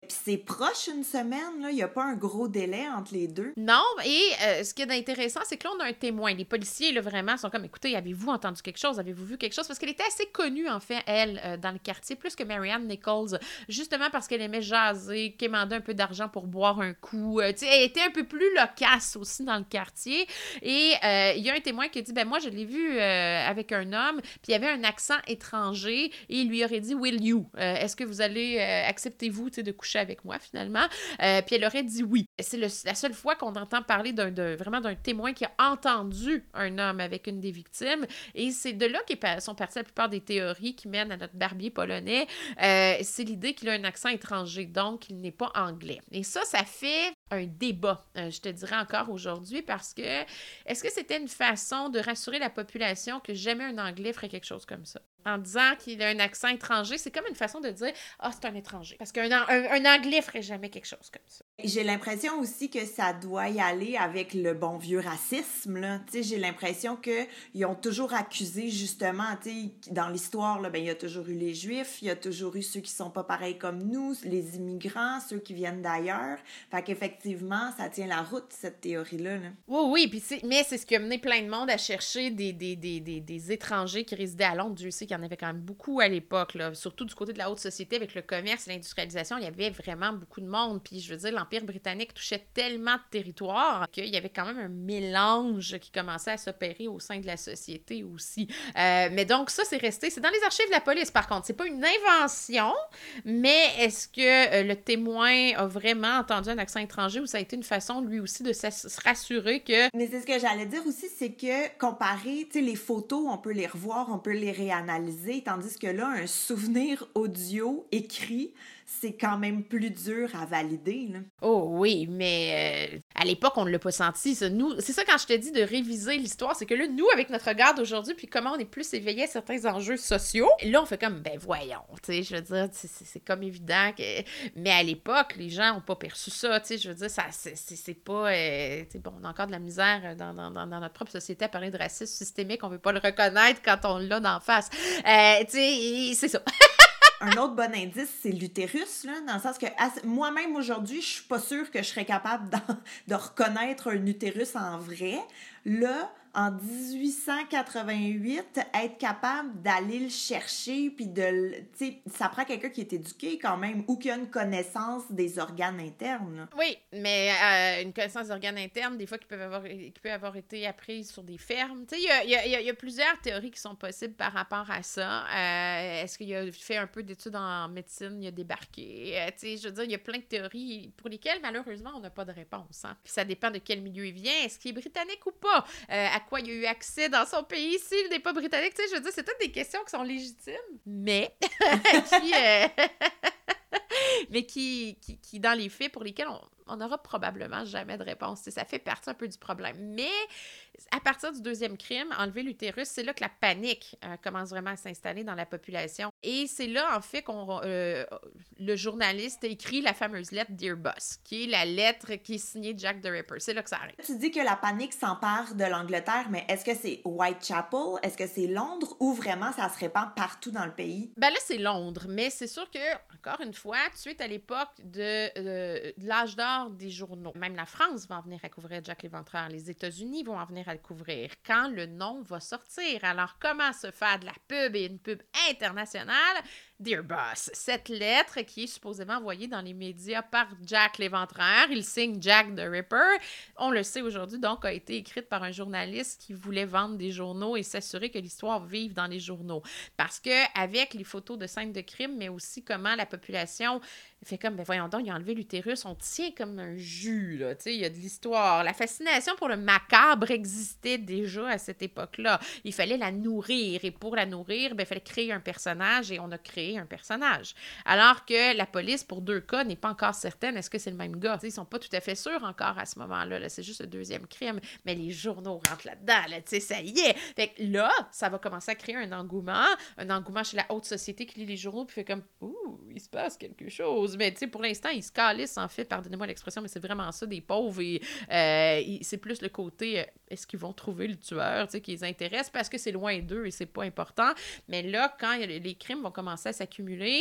Puis c'est proche une semaine, là. Il n'y a pas un gros délai entre les deux. Non, et euh, ce qui est intéressant, c'est que là, on a un témoin. Les policiers, là, vraiment, sont comme, écoutez, avez-vous entendu quelque chose? Avez-vous vu quelque chose? Parce qu'elle était assez connue, en fait, elle, euh, dans le quartier, plus que Marianne Nichols, justement parce qu'elle aimait jaser, quémander un peu d'argent pour boire un coup. Euh, tu sais, elle était un peu plus loquace aussi dans le quartier. Et euh, il y a un témoin qui a dit, ben moi, je l'ai vu euh, avec un homme, puis il y avait un accent étranger, et il lui aurait dit, will you? Euh, est-ce que vous allez, euh, acceptez-vous, tu sais, de coucher avec moi, finalement? Euh, puis elle aurait dit oui. C'est le, la seule fois qu'on entend parler d'un, de, vraiment d'un témoin qui a entendu un homme avec une des victimes. Et c'est de là qu'est sont parties la plupart des théories qui mènent à notre barbier polonais. Euh, c'est l'idée qu'il a un accent étranger, donc il n'est pas anglais. Et ça, ça fait un débat, euh, je te dirais encore aujourd'hui, parce que est-ce que c'était une façon de rassurer la population que jamais un Anglais ferait quelque chose comme ça? En disant qu'il a un accent étranger, c'est comme une façon de dire « Ah, oh, c'est un étranger ». Parce qu'un un, un Anglais ferait jamais quelque chose comme ça. J'ai l'impression aussi que ça doit y aller avec le bon vieux racisme, là. Tu sais, j'ai l'impression qu'ils ont toujours accusé, justement, tu sais, dans l'histoire, là, ben, il y a toujours eu les Juifs, il y a toujours eu ceux qui sont pas pareils comme nous, les immigrants, ceux qui viennent d'ailleurs. Fait qu'effectivement, ça tient la route, cette théorie-là, là. Oui, oui, puis c'est, mais c'est ce qui a mené plein de monde à chercher des, des, des, des, des étrangers qui résidaient à Londres. Dieu sait qu'il y en avait quand même beaucoup à l'époque, là. Surtout du côté de la haute société, avec le commerce et l'industrialisation, il y avait vraiment beaucoup de monde. Puis je veux dire, l'Empire britannique touchait tellement de territoires qu'il y avait quand même un mélange qui commençait à s'opérer au sein de la société aussi. Euh, mais donc ça, c'est resté, c'est dans les archives de la police par contre. C'est pas une invention, mais est-ce que euh, le témoin a vraiment entendu un accent étranger ou ça a été une façon lui aussi de se rassurer que... Mais c'est ce que j'allais dire aussi, c'est que comparé, tu sais, les photos, on peut les revoir, on peut les réanalyser, tandis que là, un souvenir audio écrit, c'est quand même plus dur à valider, là. Oh oui, mais euh, à l'époque, on ne l'a pas senti, ça. Nous, c'est ça quand je te dis de réviser l'histoire, c'est que là, nous, avec notre regard d'aujourd'hui, puis comment on est plus éveillés à certains enjeux sociaux, là, on fait comme, ben voyons, tu sais, je veux dire, c'est, c'est comme évident que... Mais à l'époque, les gens n'ont pas perçu ça, tu sais, je veux dire, ça, c'est, c'est, c'est pas... Euh, tu sais, bon, on a encore de la misère dans, dans, dans, dans notre propre société à parler de racisme systémique, on veut pas le reconnaître quand on l'a d'en face. Euh, tu sais, c'est ça. Un autre bon indice, c'est l'utérus, là, dans le sens que moi-même, aujourd'hui, je suis pas sûre que je serais capable de reconnaître un utérus en vrai. Là, en dix-huit cent quatre-vingt-huit, être capable d'aller le chercher, puis de, tu sais, ça prend quelqu'un qui est éduqué quand même, ou qui a une connaissance des organes internes, là. Oui, mais euh, une connaissance des organes internes, des fois, qui peuvent avoir, qui peut avoir été apprises sur des fermes. Tu sais, il y a, y, a, y a plusieurs théories qui sont possibles par rapport à ça. Euh, est-ce qu'il a fait un peu d'études en médecine, il a débarqué? Euh, tu sais, je veux dire, il y a plein de théories pour lesquelles, malheureusement, on n'a pas de réponse. Hein. Puis ça dépend de quel milieu il vient. Est-ce qu'il est britannique ou pas? Euh, à quoi il a eu accès dans son pays s'il n'est pas britannique? Tu sais, je veux dire, c'est toutes des questions qui sont légitimes, mais qui... Euh... mais qui, qui, qui, dans les faits, pour lesquels on on n'aura probablement jamais de réponse. T'sais, ça fait partie un peu du problème. Mais à partir du deuxième crime, enlever l'utérus, c'est là que la panique euh, commence vraiment à s'installer dans la population. Et c'est là, en fait, qu'on euh, le journaliste a écrit la fameuse lettre Dear Boss, qui est la lettre qui est signée Jack the Ripper. C'est là que ça arrive. Tu dis que la panique s'empare de l'Angleterre, mais est-ce que c'est Whitechapel? Est-ce que c'est Londres? Ou vraiment ça se répand partout dans le pays? Ben là, c'est Londres. Mais c'est sûr que, encore une fois, tu es à l'époque de, euh, de l'âge d'or des journaux. Même la France va en venir à couvrir Jack l'Éventreur. Les États-Unis vont en venir à le couvrir. Quand le nom va sortir. Alors, comment se faire de la pub et une pub internationale? Dear Boss, cette lettre qui est supposément envoyée dans les médias par Jack l'Éventreur, il signe Jack the Ripper, on le sait aujourd'hui, donc a été écrite par un journaliste qui voulait vendre des journaux et s'assurer que l'histoire vive dans les journaux. Parce que avec les photos de scènes de crime, mais aussi comment la population fait comme, ben voyons donc, il a enlevé l'utérus, on tient comme un jus, là, tu sais, il y a de l'histoire. La fascination pour le macabre existait déjà à cette époque-là. Il fallait la nourrir, et pour la nourrir, ben il fallait créer un personnage, et on a créé un personnage. Alors que la police, pour deux cas, n'est pas encore certaine, est-ce que c'est le même gars? T'sais, ils sont pas tout à fait sûrs encore à ce moment-là, là, c'est juste le deuxième crime, mais les journaux rentrent là-dedans, là, tu sais, ça y est! Fait que là, ça va commencer à créer un engouement, un engouement chez la haute société qui lit les journaux, puis fait comme, ouh, il se passe quelque chose. Mais tu sais, pour l'instant, ils se calissent, en fait, pardonnez-moi l'expression, mais c'est vraiment ça, des pauvres, et euh, c'est plus le côté, euh, est-ce qu'ils vont trouver le tueur, tu sais, qui les intéresse, parce que c'est loin d'eux et c'est pas important. Mais là, quand les crimes vont commencer à s'accumuler,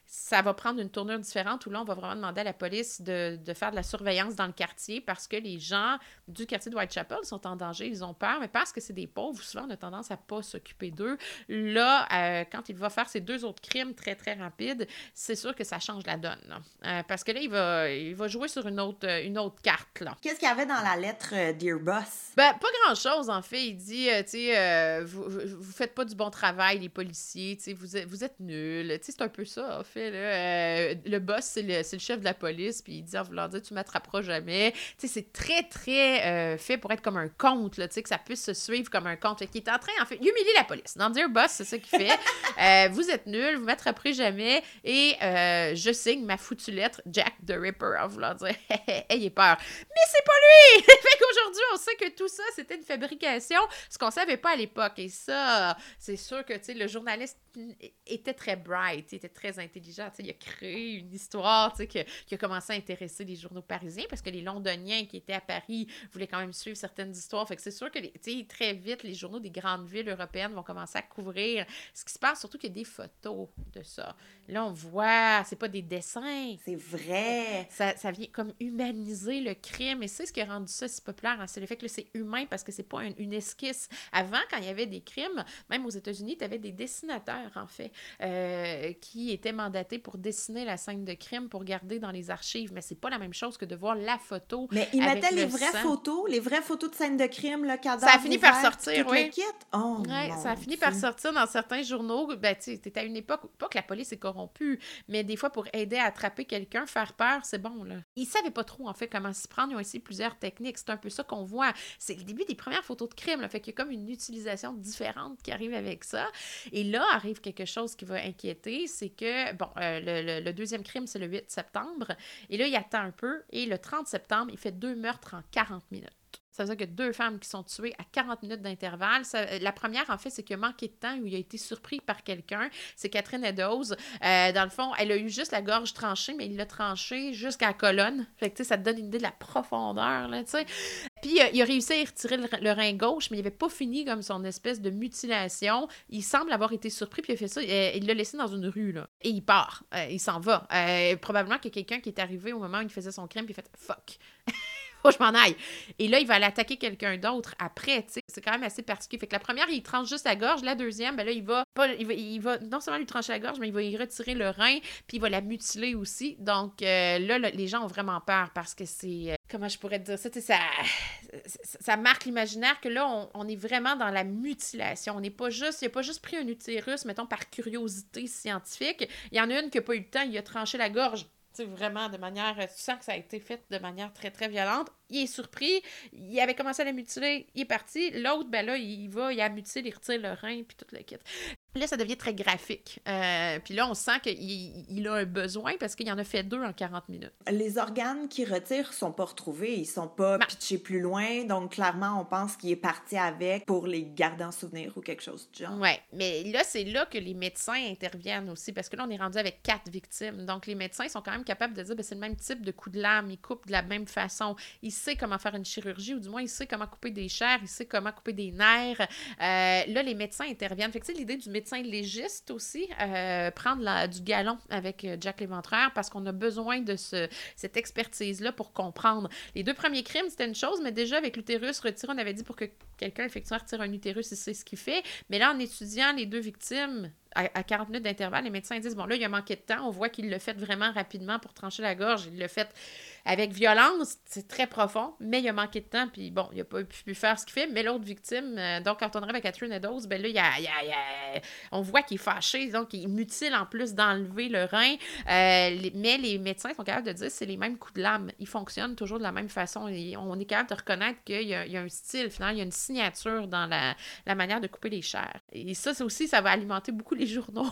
ça va prendre une tournure différente où là, on va vraiment demander à la police de, de faire de la surveillance dans le quartier parce que les gens du quartier de Whitechapel sont en danger, ils ont peur, mais parce que c'est des pauvres, souvent on a tendance à pas s'occuper d'eux. Là, euh, quand il va faire ces deux autres crimes très, très rapides, c'est sûr que ça change la donne. Euh, parce que là, il va, il va jouer sur une autre, une autre carte, là. Qu'est-ce qu'il y avait dans la lettre euh, Dear Boss? Ben, pas grand-chose, en fait. Il dit, euh, tu sais, euh, vous, vous, vous faites pas du bon travail, les policiers, tu sais, vous êtes, vous êtes nuls. Tu sais, c'est un peu ça, en fait, là. Euh, le boss, c'est le, c'est le chef de la police, puis il dit en voulant dire, tu m'attraperas jamais. Tu sais, c'est très, très euh, fait pour être comme un conte, là, tu sais, que ça puisse se suivre comme un conte. Fait qu'il est en train, en fait, il humilie la police. Dans Dear Boss, c'est ça qu'il fait. euh, vous êtes nuls, vous m'attraperez jamais, et euh, je signe ma foutue lettre, Jack the Ripper, en voulant dire, ayez peur. Mais c'est pas lui! Fait qu'aujourd'hui, on sait que tout ça, c'était une fabrication, ce qu'on savait pas à l'époque. Et ça, c'est sûr que, tu sais, le journaliste était très bright, il était très intelligent, tu sais, il a créé une histoire, tu sais, qui, qui a commencé à intéresser les journaux parisiens, parce que les Londoniens qui étaient à Paris voulaient quand même suivre certaines histoires. Fait que c'est sûr que, tu sais, très vite, les journaux des grandes villes européennes vont commencer à couvrir ce qui se passe, surtout qu'il y a des photos de ça. Là, on voit, c'est pas des dessins. C'est vrai. Ça, ça vient comme humaniser le crime, et c'est ce qui a rendu ça si populaire, hein, c'est le fait que là, c'est humain, parce que c'est pas une, une esquisse. Avant, quand il y avait des crimes, même aux États-Unis, tu avais des dessinateurs, en fait, euh, qui étaient mandatés pour dessiner la scène de crime, pour garder dans les archives, mais c'est pas la même chose que de voir la photo. Mais ils mettaient les vraies sang. photos, les vraies photos de scène de crime, le cadavre Ça a fini ouvert, par sortir, tout oui. le kit. Oh, ouais, ça a fini Dieu. par sortir dans certains journaux. Ben, tu sais, t'étais à une époque, pas que la police est corrompue, mais des fois, pour aider à attraper quelqu'un, faire peur, c'est bon, là. Ils savaient pas trop, en fait, comment s'y prendre. Ils ont essayé plusieurs techniques. C'est un peu ça qu'on voit. C'est le début des premières photos de crime, là. Fait qu'il y a comme une utilisation différente qui arrive avec ça. Et là, arrive quelque chose qui va inquiéter, c'est que, bon, euh, le, le, le deuxième crime, c'est le huit septembre. Et là, il attend un peu. Et le trente septembre, il fait deux meurtres en quarante minutes. Ça veut dire que deux femmes qui sont tuées à quarante minutes d'intervalle. Ça, la première, en fait, c'est qu'il a manqué de temps, où il a été surpris par quelqu'un. C'est Catherine Eddowes. Euh, dans le fond, elle a eu juste la gorge tranchée, mais il l'a tranchée jusqu'à la colonne. Fait que, tu sais, ça te donne une idée de la profondeur, là, tu sais. Puis, euh, il a réussi à y retirer le, le rein gauche, mais il n'avait pas fini comme son espèce de mutilation. Il semble avoir été surpris, puis il a fait ça. Euh, il l'a laissé dans une rue, là. Et il part. Euh, il s'en va. Euh, probablement qu'il y a quelqu'un qui est arrivé au moment où il faisait son crime, puis il a fait « fuck ». Faut que je m'en aille. Et là, il va aller attaquer quelqu'un d'autre après, tu sais. C'est quand même assez particulier. Fait que la première, il tranche juste la gorge. La deuxième, ben là, il va, pas, il va, il va non seulement lui trancher la gorge, mais il va y retirer le rein, puis il va la mutiler aussi. Donc euh, là, là, les gens ont vraiment peur parce que c'est... Euh, comment je pourrais te dire ça? Tu sais, ça, ça, ça marque l'imaginaire que là, on, on est vraiment dans la mutilation. On n'est pas juste... Il n'a pas juste pris un utérus, mettons, par curiosité scientifique. Il y en a une qui n'a pas eu le temps, il a tranché la gorge. Tu sais, vraiment, de manière... Tu sens que ça a été fait de manière très, très violente. Il est surpris. Il avait commencé à la mutiler. Il est parti. L'autre, ben là, il va, il a mutilé, il retire le rein, puis tout le kit. Là, ça devient très graphique. Euh, puis là, on sent qu'il il a un besoin parce qu'il en a fait deux en quarante minutes. Les organes qu'il retire sont pas retrouvés. Ils sont pas Ben, pitchés plus loin. Donc, clairement, on pense qu'il est parti avec pour les garder en souvenir ou quelque chose du genre. Oui, mais là, c'est là que les médecins interviennent aussi parce que là, on est rendu avec quatre victimes. Donc, les médecins sont quand même capables de dire ben, c'est le même type de coup de lame. Ils coupent de la même façon. Ils savent comment faire une chirurgie ou du moins, ils savent comment couper des chairs. Ils savent comment couper des nerfs. Euh, là, les médecins interviennent. Fait que, tu sais, l'idée du médecin légiste aussi, euh, prendre la, du galon avec Jack l'Éventreur parce qu'on a besoin de ce, cette expertise-là pour comprendre. Les deux premiers crimes, c'était une chose, mais déjà avec l'utérus retiré, on avait dit pour que quelqu'un effectivement retire un utérus, il sait ce qu'il fait. Mais là, en étudiant les deux victimes à, à quarante minutes d'intervalle, les médecins disent, bon là, il a manqué de temps, on voit qu'il l'a fait vraiment rapidement pour trancher la gorge, il l'a fait avec violence, c'est très profond, mais il a manqué de temps, puis bon, il n'a pas pu faire ce qu'il fait, mais l'autre victime, euh, donc quand on arrive à Catherine Eddowes, ben là, il y a, il y a, il y a, on voit qu'il est fâché, donc il mutile en plus d'enlever le rein, euh, les, mais les médecins sont capables de dire que c'est les mêmes coups de lame, ils fonctionnent toujours de la même façon, et on est capable de reconnaître qu'il y a, il y a un style, finalement, il y a une signature dans la, la manière de couper les chairs. Et ça, c'est aussi, ça va alimenter beaucoup les journaux.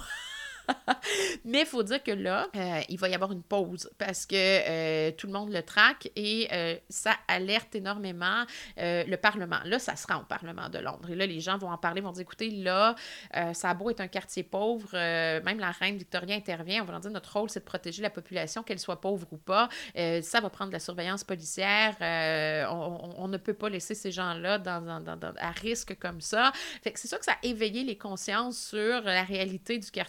Mais il faut dire que là, euh, il va y avoir une pause parce que euh, tout le monde le traque et euh, ça alerte énormément euh, le Parlement. Là, ça se rend au Parlement de Londres. Et là, les gens vont en parler, vont dire, écoutez, là, euh, ça a beau être un quartier pauvre, euh, même la reine Victoria intervient, on va leur dire, notre rôle, c'est de protéger la population, qu'elle soit pauvre ou pas. Euh, ça va prendre de la surveillance policière. Euh, on, on, on ne peut pas laisser ces gens-là dans, dans, dans, dans, à risque comme ça. Fait que c'est sûr que ça a éveillé les consciences sur la réalité du quartier de Whitechapel.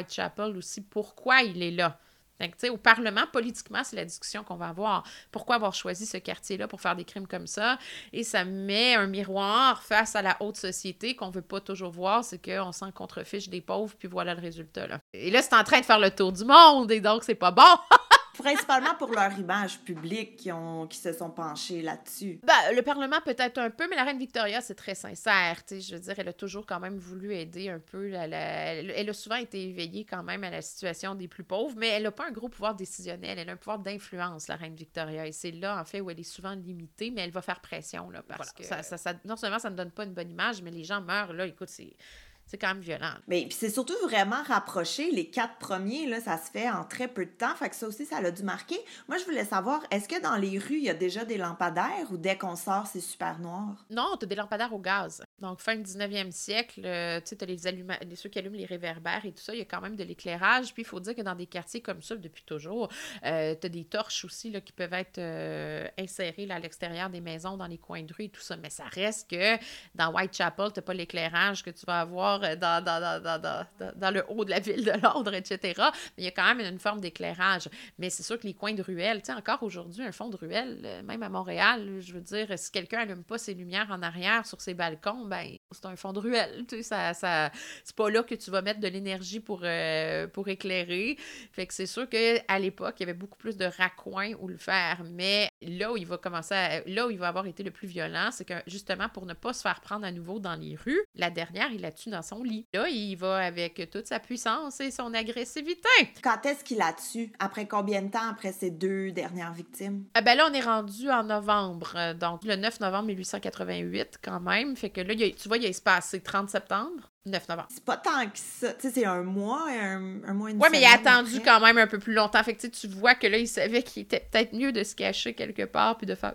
Whitechapel aussi, pourquoi il est là. Donc, tu sais, au Parlement, politiquement, c'est la discussion qu'on va avoir. Pourquoi avoir choisi ce quartier-là pour faire des crimes comme ça? Et ça met un miroir face à la haute société qu'on veut pas toujours voir, c'est qu'on s'en contrefiche des pauvres, puis voilà le résultat, là. Et là, c'est en train de faire le tour du monde, et donc c'est pas bon! Principalement pour leur image publique qui, ont, qui se sont penchés là-dessus. Ben, le Parlement peut-être un peu, mais la reine Victoria, c'est très sincère. Tu sais, je veux dire, elle a toujours quand même voulu aider un peu. La, la, elle, elle a souvent été éveillée quand même à la situation des plus pauvres, mais elle n'a pas un gros pouvoir décisionnel. Elle a un pouvoir d'influence, la reine Victoria. Et c'est là, en fait, où elle est souvent limitée, mais elle va faire pression, là, parce voilà, que ça, ça, ça, non seulement ça ne donne pas une bonne image, mais les gens meurent, là, écoute, c'est... C'est quand même violent. Mais puis c'est surtout vraiment rapproché. Les quatre premiers, là, ça se fait en très peu de temps. Fait que ça aussi, ça l'a dû marquer. Moi, je voulais savoir, est-ce que dans les rues, il y a déjà des lampadaires ou dès qu'on sort, c'est super noir? Non, t'as des lampadaires au gaz. Donc, fin du dix-neuvième siècle, euh, tu sais, t'as les alluma... les, ceux qui allument les réverbères et tout ça, il y a quand même de l'éclairage. Puis, il faut dire que dans des quartiers comme ça, depuis toujours, euh, t'as des torches aussi là, qui peuvent être euh, insérées là, à l'extérieur des maisons, dans les coins de rue et tout ça. Mais ça reste que dans Whitechapel, t'as pas l'éclairage que tu vas avoir dans, dans, dans, dans, dans, dans le haut de la ville de Londres, et cetera. Mais il y a quand même une forme d'éclairage. Mais c'est sûr que les coins de ruelle, tu sais, encore aujourd'hui, un fond de ruelle, même à Montréal, je veux dire, si quelqu'un allume pas ses lumières en arrière sur ses balcons, ben c'est un fond de ruelle, tu sais, ça, ça, c'est pas là que tu vas mettre de l'énergie pour, euh, pour éclairer. Fait que c'est sûr qu'à l'époque, il y avait beaucoup plus de raccoins où le faire. Mais là où il va commencer à, là où il va avoir été le plus violent, c'est que justement, pour ne pas se faire prendre à nouveau dans les rues, la dernière, il la tue dans son lit. Là, il va avec toute sa puissance et son agressivité. Quand est-ce qu'il la tue? Après combien de temps après ces deux dernières victimes? Ah ben là, on est rendu en novembre, donc le neuf novembre mille huit cent quatre-vingt-huit quand même. Fait que là, il y a, tu vois, il y a espacé trente septembre, neuf novembre. C'est pas tant que ça. Tu sais, c'est un mois, un, un mois et une ouais, mais il a attendu après. quand même un peu plus longtemps. Fait que tu vois que là, il savait qu'il était peut-être mieux de se cacher quelque part puis de faire...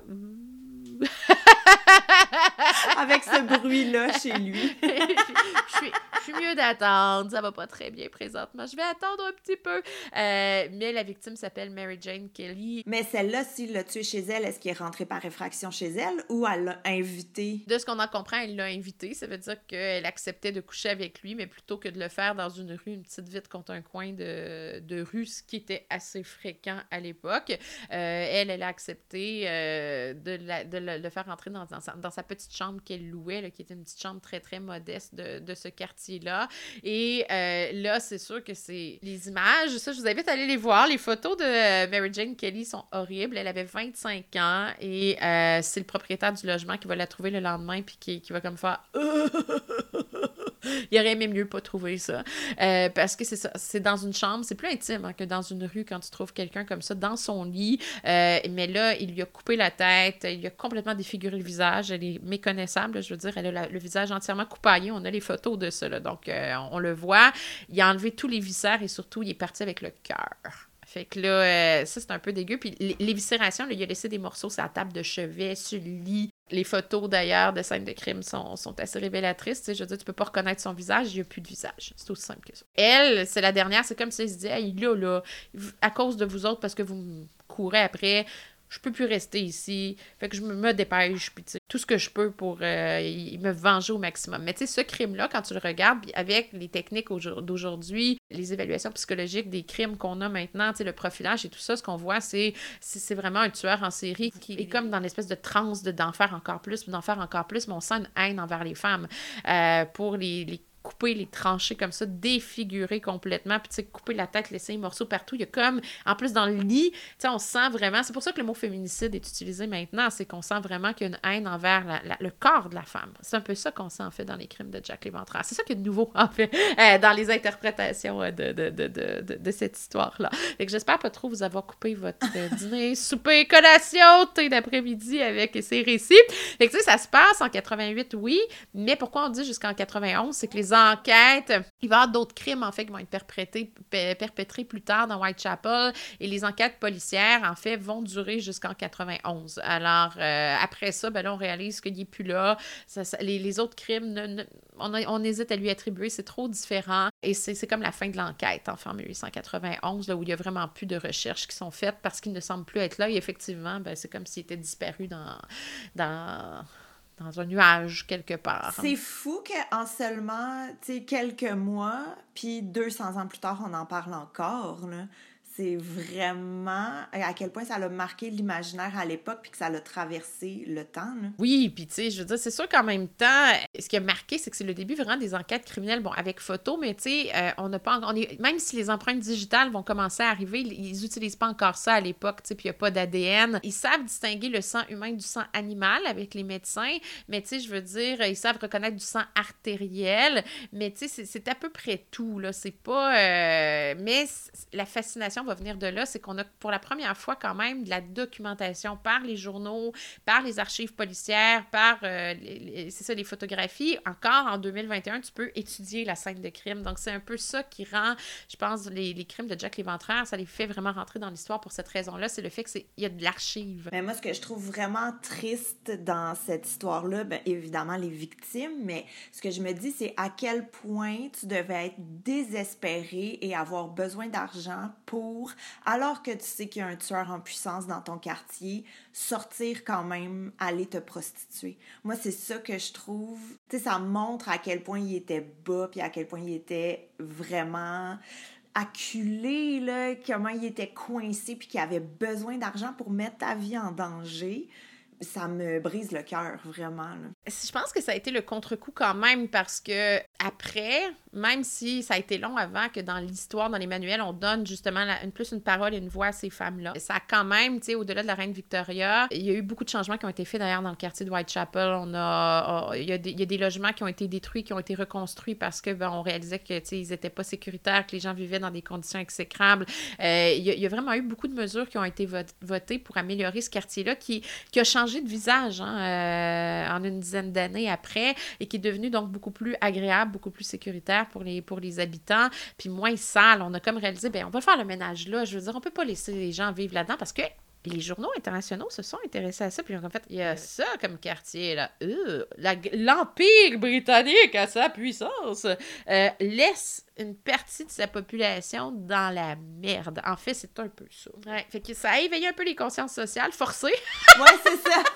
Avec ce bruit-là chez lui. je, suis, je suis mieux d'attendre. Ça va pas très bien présentement. Je vais attendre un petit peu. Euh, mais la victime s'appelle Mary Jane Kelly. Mais celle-là, s'il l'a tuée chez elle, est-ce qu'il est rentré par effraction chez elle ou elle l'a invité? De ce qu'on en comprend, elle l'a invité. Ça veut dire qu'elle acceptait de coucher avec lui, mais plutôt que de le faire dans une rue, une petite vitre contre un coin de, de rue, ce qui était assez fréquent à l'époque. Euh, elle, elle a accepté euh, de, la, de le, le faire rentrer dans, dans, sa, dans sa petite chambre qu'elle louait, là, qui était une petite chambre très, très modeste de, de ce quartier-là. Et euh, là, c'est sûr que c'est les images. Ça, je vous invite à aller les voir. Les photos de euh, Mary Jane Kelly sont horribles. Elle avait vingt-cinq ans et euh, c'est le propriétaire du logement qui va la trouver le lendemain puis qui, qui va comme faire... Il aurait aimé mieux pas trouver ça. Euh, parce que c'est ça, c'est dans une chambre, c'est plus intime hein, que dans une rue quand tu trouves quelqu'un comme ça dans son lit. Euh, mais là, il lui a coupé la tête, il lui a complètement défiguré le visage. Elle est méconnaissable, je veux dire, elle a la, le visage entièrement coupaillé. On a les photos de ça, là, donc euh, on, on le voit. Il a enlevé tous les viscères et surtout, il est parti avec le cœur. Fait que là, euh, ça, c'est un peu dégueu. Puis l'éviscération, là, il a laissé des morceaux sur la table de chevet, sur le lit. Les photos, d'ailleurs, de scènes de crime sont, sont assez révélatrices. Tu sais, je veux dire, tu peux pas reconnaître son visage, il n'y a plus de visage. C'est aussi simple que ça. Elle, c'est la dernière, c'est comme si elle se disait, hey, là, là, à cause de vous autres, parce que vous me courez après, je peux plus rester ici. Fait que je me dépêche, puis tu sais, tout ce que je peux pour euh, me venger au maximum. Mais tu sais, ce crime-là, quand tu le regardes, avec les techniques d'aujourd'hui, les évaluations psychologiques des crimes qu'on a maintenant, tu sais, le profilage et tout ça, ce qu'on voit, c'est, c'est, c'est vraiment un tueur en série qui est comme dans l'espèce de transe de, d'en faire encore plus, d'en faire encore plus, mais on sent une haine envers les femmes euh, pour les, les couper, les trancher comme ça, défigurer complètement, puis tu sais, couper la tête, laisser les morceaux partout. Il y a comme, en plus dans le lit, tu sais, on sent vraiment, c'est pour ça que le mot féminicide est utilisé maintenant, c'est qu'on sent vraiment qu'il y a une haine envers la, la, le corps de la femme. C'est un peu ça qu'on sent, en fait, dans les crimes de Jack Léventreur. C'est ça qui est de nouveau, en fait, euh, dans les interprétations de, de, de, de, de, de cette histoire-là. Fait que j'espère pas trop vous avoir coupé votre dîner, souper, collation, thé d'après-midi avec ces récits. Fait que tu sais, ça se passe en quatre-vingt-huit, oui, mais pourquoi on dit jusqu'en quatre-vingt-onze, c'est que les enquêtes, il va y avoir d'autres crimes, en fait, qui vont être perpétrés, perpétrés plus tard dans Whitechapel, et les enquêtes policières, en fait, vont durer jusqu'en quatre-vingt-onze. Alors, euh, après ça, ben là, on réalise qu'il n'est plus là. Ça, ça, les, les autres crimes, ne, ne, on, a, on hésite à lui attribuer, c'est trop différent, et c'est, c'est comme la fin de l'enquête, en fin dix-huit cent quatre-vingt-onze, là, où il n'y a vraiment plus de recherches qui sont faites parce qu'il ne semble plus être là, et effectivement, ben, c'est comme s'il était disparu dans... dans dans un nuage quelque part. C'est fou qu'en seulement, tu sais, quelques mois, puis deux cents ans plus tard, on en parle encore, là. C'est vraiment à quel point ça l'a marqué l'imaginaire à l'époque puis que ça l'a traversé le temps. Là. Oui, puis tu sais, je veux dire, c'est sûr qu'en même temps, ce qui a marqué, c'est que c'est le début vraiment des enquêtes criminelles, bon, avec photo, mais tu sais, euh, on n'a pas, on est, même si les empreintes digitales vont commencer à arriver, ils n'utilisent pas encore ça à l'époque, tu sais, puis il n'y a pas d'A D N. Ils savent distinguer le sang humain du sang animal avec les médecins, mais tu sais, je veux dire, ils savent reconnaître du sang artériel, mais tu sais, c'est, c'est à peu près tout, là, c'est pas... Euh, mais la fascination va venir de là, c'est qu'on a pour la première fois quand même de la documentation par les journaux, par les archives policières, par, euh, les, les, c'est ça, les photographies. Encore en deux mille vingt et un, tu peux étudier la scène de crime. Donc, c'est un peu ça qui rend, je pense, les, les crimes de Jack l'Éventreur, ça les fait vraiment rentrer dans l'histoire pour cette raison-là. C'est le fait qu'il y a de l'archive. Mais moi, ce que je trouve vraiment triste dans cette histoire-là, bien évidemment, les victimes, mais ce que je me dis, c'est à quel point tu devais être désespéré et avoir besoin d'argent pour, alors que tu sais qu'il y a un tueur en puissance dans ton quartier, sortir quand même, aller te prostituer. Moi, c'est ça que je trouve... Tu sais, ça montre à quel point il était bas, puis à quel point il était vraiment acculé, là, comment il était coincé, puis qu'il avait besoin d'argent pour mettre ta vie en danger. Ça me brise le cœur, vraiment. Là. Je pense que ça a été le contre-coup quand même, parce que après, même si ça a été long avant que dans l'histoire, dans les manuels, on donne justement la, une, plus une parole et une voix à ces femmes-là. Ça a quand même, tu sais, au-delà de la reine Victoria, il y a eu beaucoup de changements qui ont été faits d'ailleurs dans le quartier de Whitechapel. On a, il y a des, il y a des logements qui ont été détruits, qui ont été reconstruits parce que ben, on réalisait que, tu sais, ils étaient pas sécuritaires, que les gens vivaient dans des conditions exécrables. Euh, il, y a, il y a vraiment eu beaucoup de mesures qui ont été vot- votées pour améliorer ce quartier-là, qui, qui a changé de visage hein, euh, en une dizaine d'années après et qui est devenu donc beaucoup plus agréable, beaucoup plus sécuritaire pour les, pour les habitants, puis moins sale. On a comme réalisé, bien, on va faire le ménage là. Je veux dire, on peut pas laisser les gens vivre là-dedans parce que les journaux internationaux se sont intéressés à ça, puis en fait, il y a ça comme quartier, là. Euh, la, l'Empire britannique, à sa puissance, euh, laisse une partie de sa population dans la merde. En fait, c'est un peu ça. Ouais, fait que ça a éveillé un peu les consciences sociales, forcées. Ouais, c'est ça!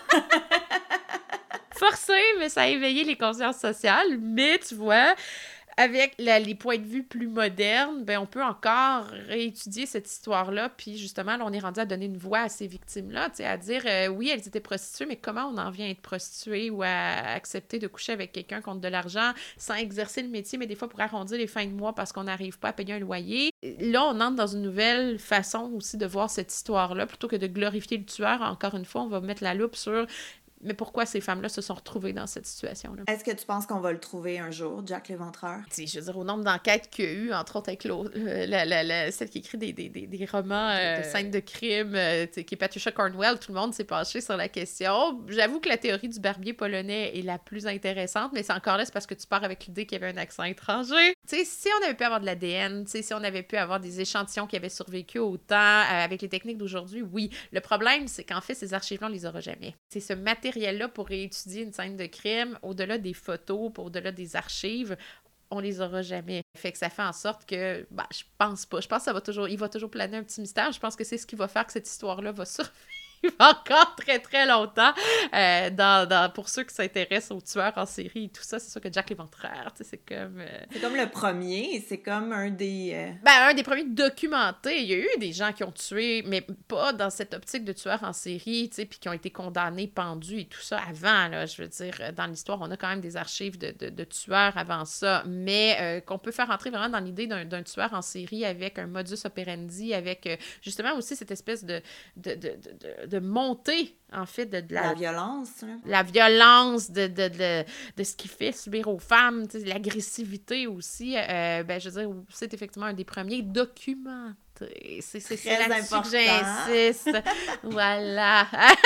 Forcé, mais ça a éveillé les consciences sociales. Mais tu vois, avec la, les points de vue plus modernes, ben on peut encore réétudier cette histoire-là. Puis justement, là, on est rendu à donner une voix à ces victimes-là, tu sais, à dire, euh, oui, elles étaient prostituées, mais comment on en vient à être prostituée ou à accepter de coucher avec quelqu'un contre de l'argent sans exercer le métier, mais des fois pour arrondir les fins de mois parce qu'on n'arrive pas à payer un loyer. Là, on entre dans une nouvelle façon aussi de voir cette histoire-là. Plutôt que de glorifier le tueur, encore une fois, on va mettre la loupe sur... Mais pourquoi ces femmes-là se sont retrouvées dans cette situation-là? Est-ce que tu penses qu'on va le trouver un jour, Jack l'Éventreur? Tu sais, je veux dire, au nombre d'enquêtes qu'il y a eu, entre autres avec l'autre, euh, la, la, la, celle qui écrit des, des, des, des romans euh, de scènes de crime, euh, qui est Patricia Cornwell, tout le monde s'est penché sur la question. J'avoue que la théorie du barbier polonais est la plus intéressante, mais c'est encore là, c'est parce que tu pars avec l'idée qu'il y avait un accent étranger. Tu sais, si on avait pu avoir de l'A D N, tu sais, si on avait pu avoir des échantillons qui avaient survécu au temps, euh, avec les techniques d'aujourd'hui, oui. Le problème, c'est qu'en fait, ces archives-là, on les aura jamais. C'est ce matériel-là pour étudier une scène de crime, au-delà des photos, au-delà des archives, on les aura jamais. Fait que ça fait en sorte que, bah, je pense pas. Je pense que ça va toujours, il va toujours planer un petit mystère. Je pense que c'est ce qui va faire que cette histoire-là va survivre encore très, très longtemps. Euh, dans, dans, pour ceux qui s'intéressent aux tueurs en série et tout ça, c'est sûr que Jack l'Éventreur, tu sais, c'est comme... Euh... C'est comme le premier, c'est comme un des... Euh... Ben, un des premiers documentés. Il y a eu des gens qui ont tué, mais pas dans cette optique de tueurs en série, tu sais, puis qui ont été condamnés, pendus et tout ça avant, là. Je veux dire, dans l'histoire, on a quand même des archives de, de, de tueurs avant ça, mais euh, qu'on peut faire entrer vraiment dans l'idée d'un, d'un tueur en série avec un modus operandi, avec euh, justement aussi cette espèce de... de, de, de, de montée, en fait, de, de la... La violence. Hein? La violence de, de, de, de ce qu'il fait subir aux femmes, l'agressivité aussi. Euh, ben, je veux dire, c'est effectivement un des premiers documentés. C'est, c'est, c'est là-dessus que j'insiste. Voilà.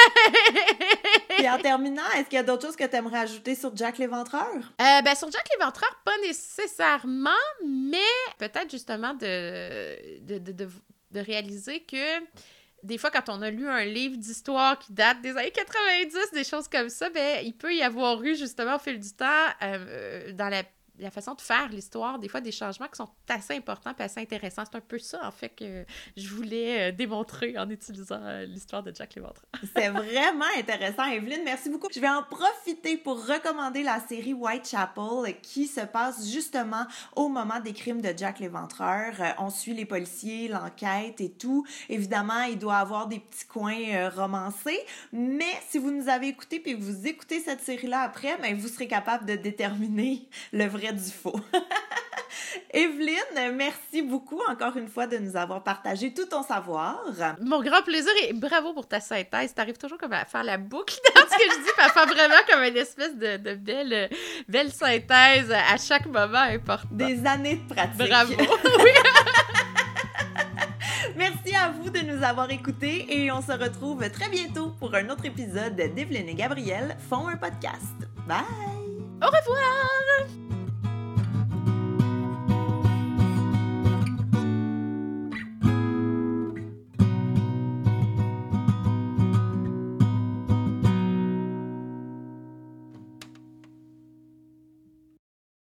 Et en terminant, est-ce qu'il y a d'autres choses que tu aimerais ajouter sur Jack l'Éventreur? Euh, ben, sur Jack l'Éventreur, pas nécessairement, mais peut-être justement de, de, de, de, de réaliser que des fois, quand on a lu un livre d'histoire qui date des années quatre-vingt-dix, des choses comme ça, ben, il peut y avoir eu, justement, au fil du temps, euh, dans la la façon de faire l'histoire, des fois des changements qui sont assez importants et assez intéressants. C'est un peu ça, en fait, que je voulais euh, démontrer en utilisant euh, l'histoire de Jack l'Éventreur. C'est vraiment intéressant, Evelyne. Merci beaucoup. Je vais en profiter pour recommander la série Whitechapel qui se passe justement au moment des crimes de Jack l'Éventreur. Euh, on suit les policiers, l'enquête et tout. Évidemment, il doit avoir des petits coins euh, romancés, mais si vous nous avez écoutés puis vous écoutez cette série-là après, ben, vous serez capable de déterminer le vrai du faux. Evelyne, merci beaucoup encore une fois de nous avoir partagé tout ton savoir. Mon grand plaisir et bravo pour ta synthèse. T'arrives toujours comme à faire la boucle dans ce que je dis, puis à faire vraiment comme une espèce de, de belle, belle synthèse à chaque moment important. Des années de pratique. Bravo. Oui. Merci à vous de nous avoir écoutés et on se retrouve très bientôt pour un autre épisode d'Evelyne et Gabriel font un podcast. Bye! Au revoir!